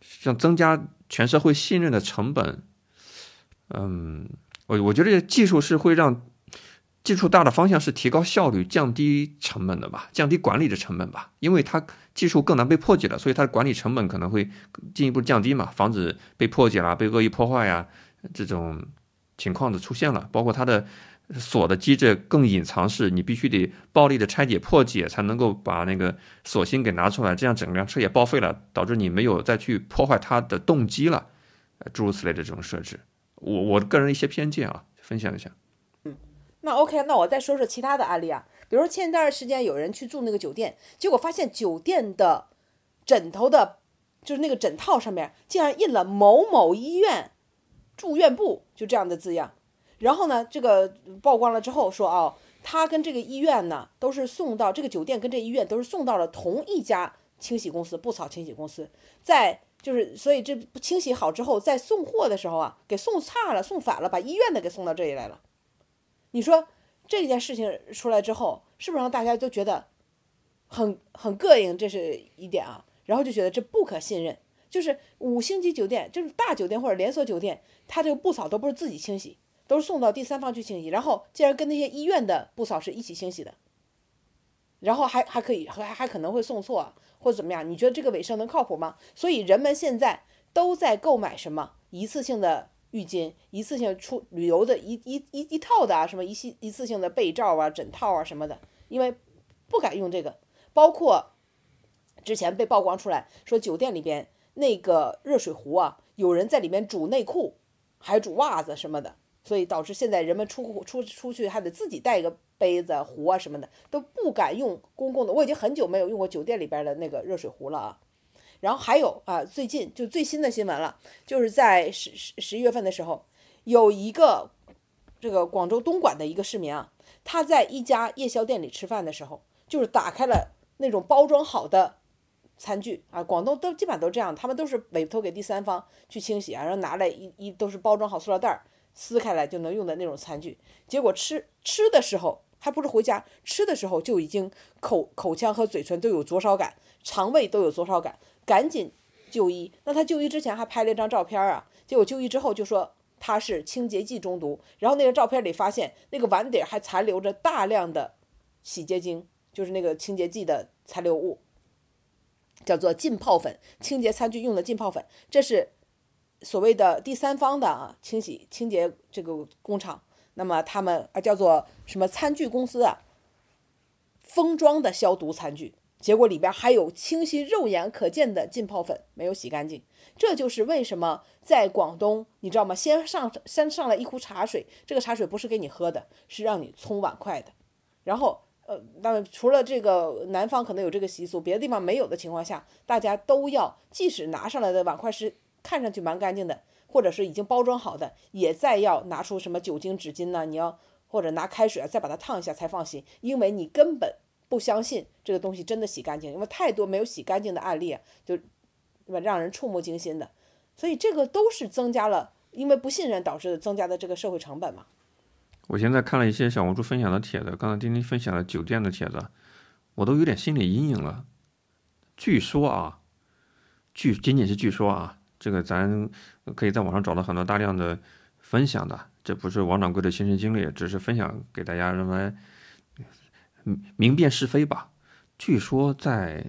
像增加全社会信任的成本，嗯，我我觉得技术是会让技术大的方向是提高效率、降低成本的吧，降低管理的成本吧，因为它技术更难被破解了，所以它的管理成本可能会进一步降低嘛，防止被破解啦、被恶意破坏呀这种情况的出现了，包括它的锁的机制更隐藏式，你必须得暴力的拆解破解才能够把那个锁芯给拿出来，这样整辆车也报废了，导致你没有再去破坏它的动机了，诸如此类的这种设置，我我个人一些偏见啊，分享一下。 那 OK， 那我再说说其他的案例啊，比如说前段时间有人去住那个酒店，结果发现酒店的枕头的，就是那个枕套上面竟然印了某某医院住院部就这样的字样。然后呢，这个曝光了之后说，哦，他跟这个医院呢都是送到这个酒店跟这医院都是送到了同一家清洗公司，布草清洗公司，在就是所以这清洗好之后，在送货的时候啊，给送差了，送反了，把医院的给送到这里来了。你说这件事情出来之后，是不是让大家都觉得很很膈应？这是一点啊，然后就觉得这不可信任。就是五星级酒店，就是大酒店或者连锁酒店，它这个布草都不是自己清洗，都是送到第三方去清洗，然后竟然跟那些医院的布草是一起清洗的，然后还还可以还还可能会送错或者怎么样？你觉得这个卫生能靠谱吗？所以人们现在都在购买什么一次性的浴巾，一次性出旅游的一一一一套的啊，什么一系一次性的被罩啊、枕套啊什么的，因为不敢用这个。包括之前被曝光出来说酒店里边那个热水壶啊，有人在里面煮内裤，还煮袜子什么的，所以导致现在人们出出出去还得自己带一个杯子、壶啊什么的，都不敢用公共的。我已经很久没有用过酒店里边的那个热水壶了啊。然后还有啊，最近就最新的新闻了，就是在十十十一月份的时候，有一个这个广州东莞的一个市民啊，他在一家夜宵店里吃饭的时候，就是打开了那种包装好的餐具啊，广东都基本上都这样，他们都是委托给第三方去清洗啊，然后拿来一一都是包装好塑料袋，撕开来就能用的那种餐具。结果吃吃的时候，还不是回家吃的时候就已经口口腔和嘴唇都有灼烧感，肠胃都有灼烧感，赶紧就医。那他就医之前还拍了一张照片啊，结果就医之后就说他是清洁剂中毒，然后那个照片里发现那个碗底还残留着大量的洗洁精，就是那个清洁剂的残留物，叫做浸泡粉，清洁餐具用的浸泡粉，这是所谓的第三方的啊清洗清洁这个工厂，那么他们啊叫做什么餐具公司啊，封装的消毒餐具，结果里边还有清晰肉眼可见的浸泡粉没有洗干净。这就是为什么在广东你知道吗，先上先上来一壶茶水，这个茶水不是给你喝的，是让你冲碗筷的。然后呃，当然除了这个南方可能有这个习俗，别的地方没有的情况下，大家都要即使拿上来的碗筷是看上去蛮干净的，或者是已经包装好的，也再要拿出什么酒精纸巾呢、啊？你要或者拿开水啊，再把它烫一下才放心，因为你根本不相信这个东西真的洗干净，因为太多没有洗干净的案例啊，就让人触目惊心的。所以这个都是增加了，因为不信任导致的增加的这个社会成本嘛。 我现在看了一些小红书分享的帖子，刚才丁丁分享了酒店的帖子，我都有点心理阴影了。据说啊，据仅仅是据说啊，这个咱可以在网上找到很多大量的分享的，这不是王掌柜的亲身经历，只是分享给大家，让来明辨是非吧。据说在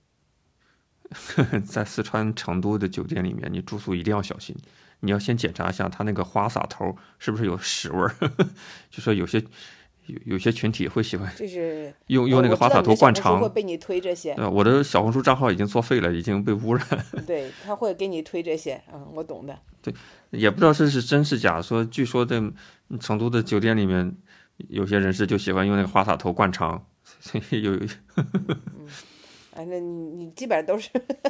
在四川成都的酒店里面，你住宿一定要小心，你要先检查一下他那个花洒头是不是有屎味儿。就说有些有有些群体会喜欢， 就是用用那个花洒头灌肠， 会被你推这些。 对吧？我的小红书账号已经作废了，已经被污染。 对，他会给你推这些，嗯，我懂的。 对，也不知道这是真是假。说据说在成都的酒店里面，有些人士就喜欢用那个花洒头灌肠，有。 嗯，哎，那你你基本上都是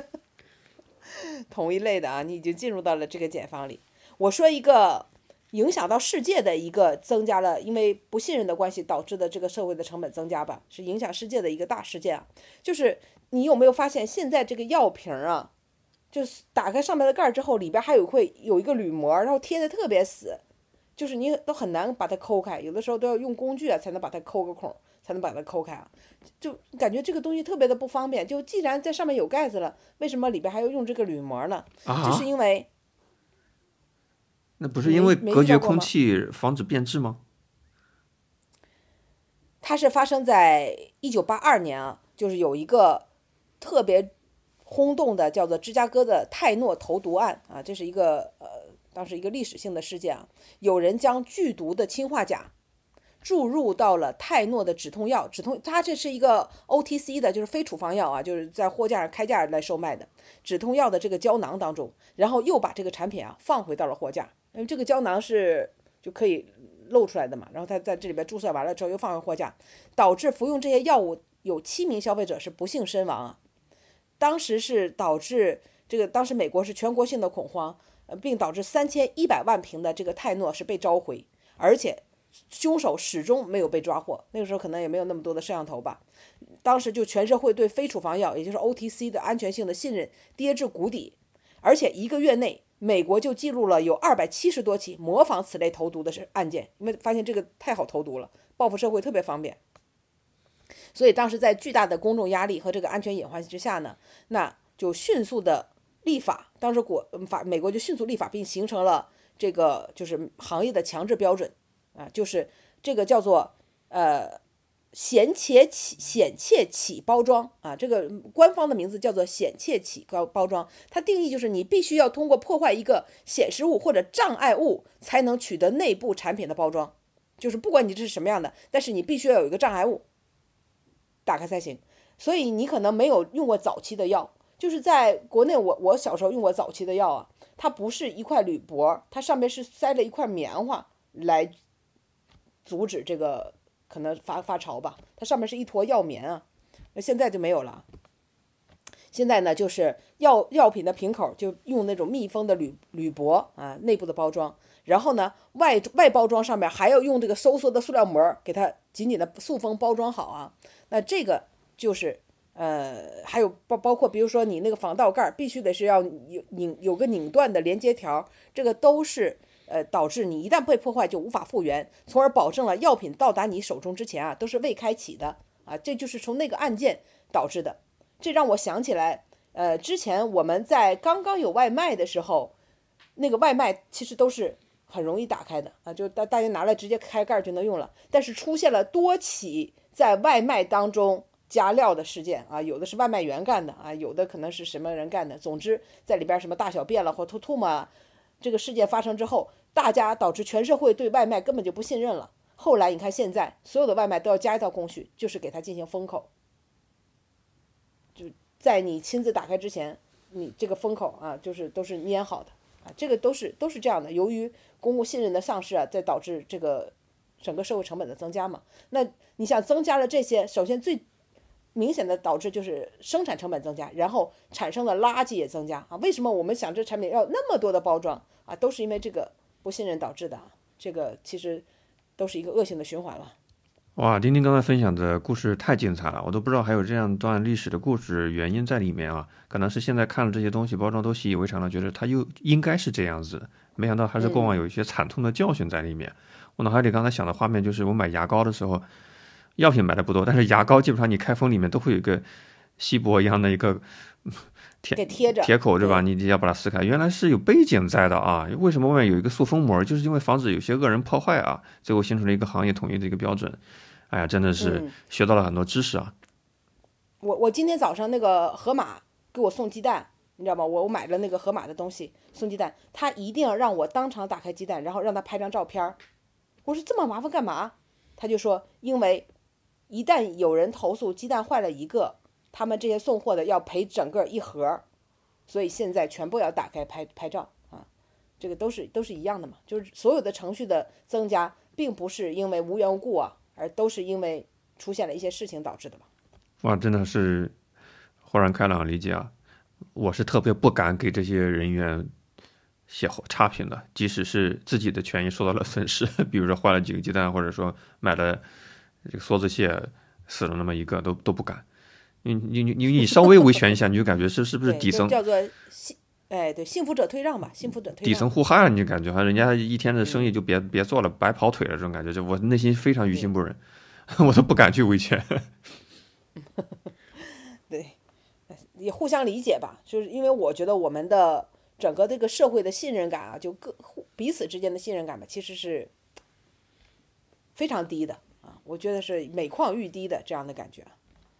同一类的啊，你已经进入到了这个茧房里。我说一个影响到世界的一个增加了，因为不信任的关系导致的这个社会的成本增加吧，是影响世界的一个大事件啊。就是你有没有发现，现在这个药瓶啊，就是打开上面的盖之后，里边还有会有一个铝膜，然后贴的特别死，就是你都很难把它抠开，有的时候都要用工具啊才能把它抠个孔， 才能把它抠开啊。就感觉这个东西特别的不方便。就既然在上面有盖子了，为什么里边还要用这个铝膜呢？这是啊， 因为那不是因为你没没隔绝空遇到过吗？ 气防止变质吗？ 它是发生在一九八二年啊，就是有一个特别轰动的叫做芝加哥的泰诺投毒案啊，这是一个呃当时一个历史性的事件啊，有人将剧毒的氰化钾注入到了泰诺的止痛药，止痛它这是一个 O T C 的，就是非处方药啊，就是在货架上开价来售卖的止痛药的这个胶囊当中，然后又把这个产品啊放回到了货架，因为这个胶囊是就可以露出来的嘛，然后它在这里边注射完了之后又放回货架，导致服用这些药物有七名消费者是不幸身亡啊。当时是导致这个，当时美国是全国性的恐慌，呃，并导致三千一百万瓶的这个泰诺是被召回，而且凶手始终没有被抓获。那个时候可能也没有那么多的摄像头吧，当时就全社会对非处方药，也就是 O T C 的安全性的信任跌至谷底，而且一个月内，美国就记录了有二百七十多起模仿此类投毒的案件，因为发现这个太好投毒了，报复社会特别方便。所以当时在巨大的公众压力和这个安全隐患之下呢，那就迅速的立法，当时国法美国就迅速立法，并形成了这个就是行业的强制标准啊，就是这个叫做呃显且起显切起包装啊，这个官方的名字叫做显切起包包装，它定义就是你必须要通过破坏一个显示物或者障碍物才能取得内部产品的包装，就是不管你这是什么样的，但是你必须要有一个障碍物打开才行。所以你可能没有用过早期的药，就是在国内我我小时候用过早期的药啊，它不是一块铝箔，它上面是塞了一块棉花来阻止这个可能发发潮吧，它上面是一坨药棉啊，那现在就没有了。现在呢，就是药药品的瓶口就用那种密封的铝铝箔啊，内部的包装，然后呢外外包装上面还要用这个收缩的塑料膜给它紧紧的塑封包装好啊。那这个就是呃，还有包包括比如说你那个防盗盖必须得是要有拧有个拧断的连接条，这个都是呃导致你一旦被破坏就无法复原，从而保证了药品到达你手中之前啊都是未开启的啊，这就是从那个案件导致的。这让我想起来，呃，之前我们在刚刚有外卖的时候，那个外卖其实都是很容易打开的啊，就大大家拿来直接开盖就能用了。但是出现了多起在外卖当中加料的事件啊，有的是外卖员干的啊，有的可能是什么人干的。总之，在里边什么大小便了或吐吐沫，这个事件发生之后，大家导致全社会对外卖根本就不信任了。后来你看，现在所有的外卖都要加一道工序，就是给它进行封口。就在你亲自打开之前，你这个封口啊，就是都是粘好的啊，这个都是都是这样的。由于公共信任的丧失啊，再导致这个整个社会成本的增加嘛。那你想增加了这些，首先最明显的导致就是生产成本增加，然后产生的垃圾也增加啊。为什么我们想这产品要那么多的包装啊？都是因为这个不信任导致的啊。这个其实都是一个恶性的循环了。 哇，丁丁刚才分享的故事太精彩了，我都不知道还有这样段历史的故事原因在里面啊。可能是现在看了这些东西包装都习以为常了，觉得它又应该是这样子的，没想到还是过往有一些惨痛的教训在里面。嗯、我脑海里刚才想的画面就是我买牙膏的时候，药品买的不多，但是牙膏基本上你开封里面都会有一个锡箔一样的一个铁贴着铁口，对吧？你要把它撕开，原来是有背景在的啊！为什么外面有一个塑封膜？就是因为防止有些恶人破坏啊，最后形成了一个行业统一的一个标准。哎呀，真的是学到了很多知识啊！ 嗯、我我今天早上那个盒马给我送鸡蛋，你知道吗？我我买了那个盒马的东西送鸡蛋，他一定要让我当场打开鸡蛋，然后让他拍张照片。我说这么麻烦干嘛？他就说因为一旦有人投诉鸡蛋坏了一个，他们这些送货的要赔整个一盒，所以现在全部要打开拍拍照啊。这个都是都是一样的嘛，就是所有的程序的增加，并不是因为无缘无故啊。而都是因为出现了一些事情导致的吧？ 哇，真的是豁然开朗理解啊！我是特别不敢给这些人员写差评的，即使是自己的权益受到了损失，比如说坏了几个鸡蛋，或者说买了这个梭子蟹死了那么一个，都都不敢。你你你你稍微维权一下，你就感觉是是不是底层叫做幸哎对幸福者退让吧，幸福者退让。 底层互害了，你就感觉哈，人家一天的生意就别、嗯、别做了，白跑腿了这种感觉，就我内心非常于心不忍。 我都不敢去维权。 对，也互相理解吧。就是因为我觉得我们的整个这个社会的信任感啊，就各彼此之间的信任感吧，其实是非常低的啊。我觉得是每况愈低的这样的感觉。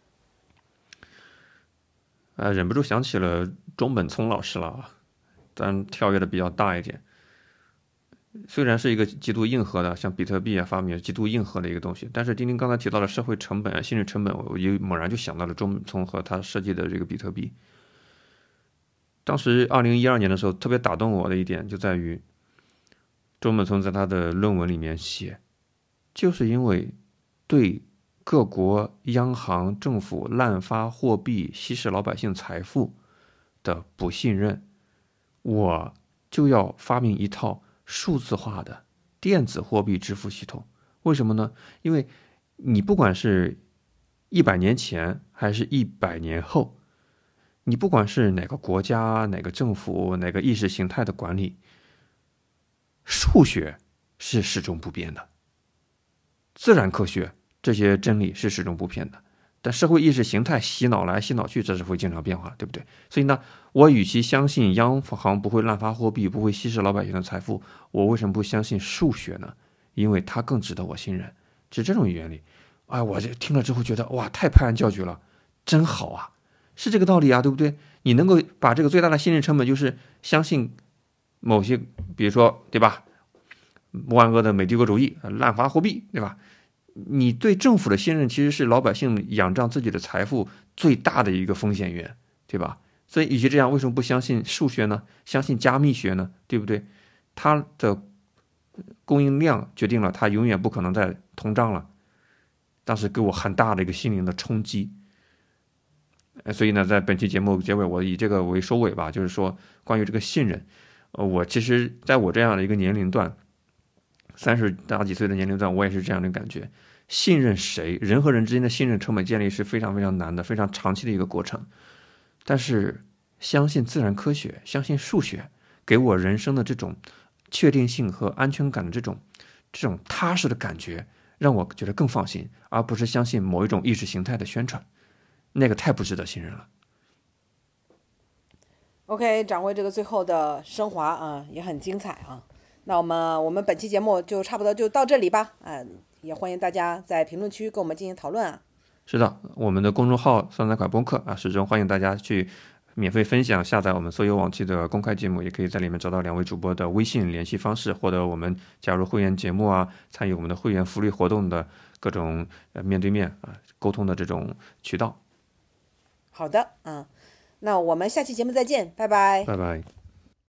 啊，忍不住想起了中本聪老师了啊，但跳跃的比较大一点。虽然是一个极度硬核的，像比特币啊发明极度硬核的一个东西，但是丁丁刚才提到了社会成本啊、信任成本，我就猛然就想到了中本聪和他设计的这个比特币。当时二零一二年的时候，特别打动我的一点就在于，中本聪在他的论文里面写，就是因为对各国央行政府滥发货币、稀释老百姓财富的不信任，我就要发明一套数字化的电子货币支付系统。为什么呢？因为你不管是一百年前还是一百年后，你不管是哪个国家、哪个政府、哪个意识形态的管理，数学是始终不变的，自然科学这些真理是始终不变的，但社会意识形态洗脑来洗脑去，这是会经常变化，对不对？所以呢，我与其相信央行不会滥发货币，不会稀释老百姓的财富，我为什么不相信数学呢？因为它更值得我信任，是这种原理。哎，我这听了之后觉得哇，太拍案叫绝了，真好啊，是这个道理啊，对不对？你能够把这个最大的信任成本就是相信某些，比如说对吧，万恶的美帝国主义滥发货币，对吧？你对政府的信任其实是老百姓仰仗自己的财富最大的一个风险源，对吧？所以与其这样，为什么不相信数学呢？相信加密学呢？对不对？它的供应量决定了它永远不可能再通胀了。当时给我很大的一个心灵的冲击。所以呢，在本期节目结尾，我以这个为收尾吧，就是说关于这个信任，呃，我其实在我这样的一个年龄段，三十大几岁的年龄段，我也是这样的感觉。信任谁，人和人之间的信任成本建立是非常非常难的，非常长期的一个过程。但是相信自然科学，相信数学，给我人生的这种确定性和安全感的这种这种踏实的感觉，让我觉得更放心，而不是相信某一种意识形态的宣传，那个太不值得信任了。 OK，掌柜这个最后的升华啊，也很精彩啊。那我们我们本期节目就差不多就到这里吧，啊，也欢迎大家在评论区跟我们进行讨论啊。 是的，我们的公众号酸菜块播客啊，始终欢迎大家去免费分享、下载我们所有往期的公开节目，也可以在里面找到两位主播的微信联系方式，获得我们加入会员节目啊，参与我们的会员福利活动的各种呃面对面啊沟通的这种渠道。 好的，嗯，那我们下期节目再见，拜拜。 拜拜。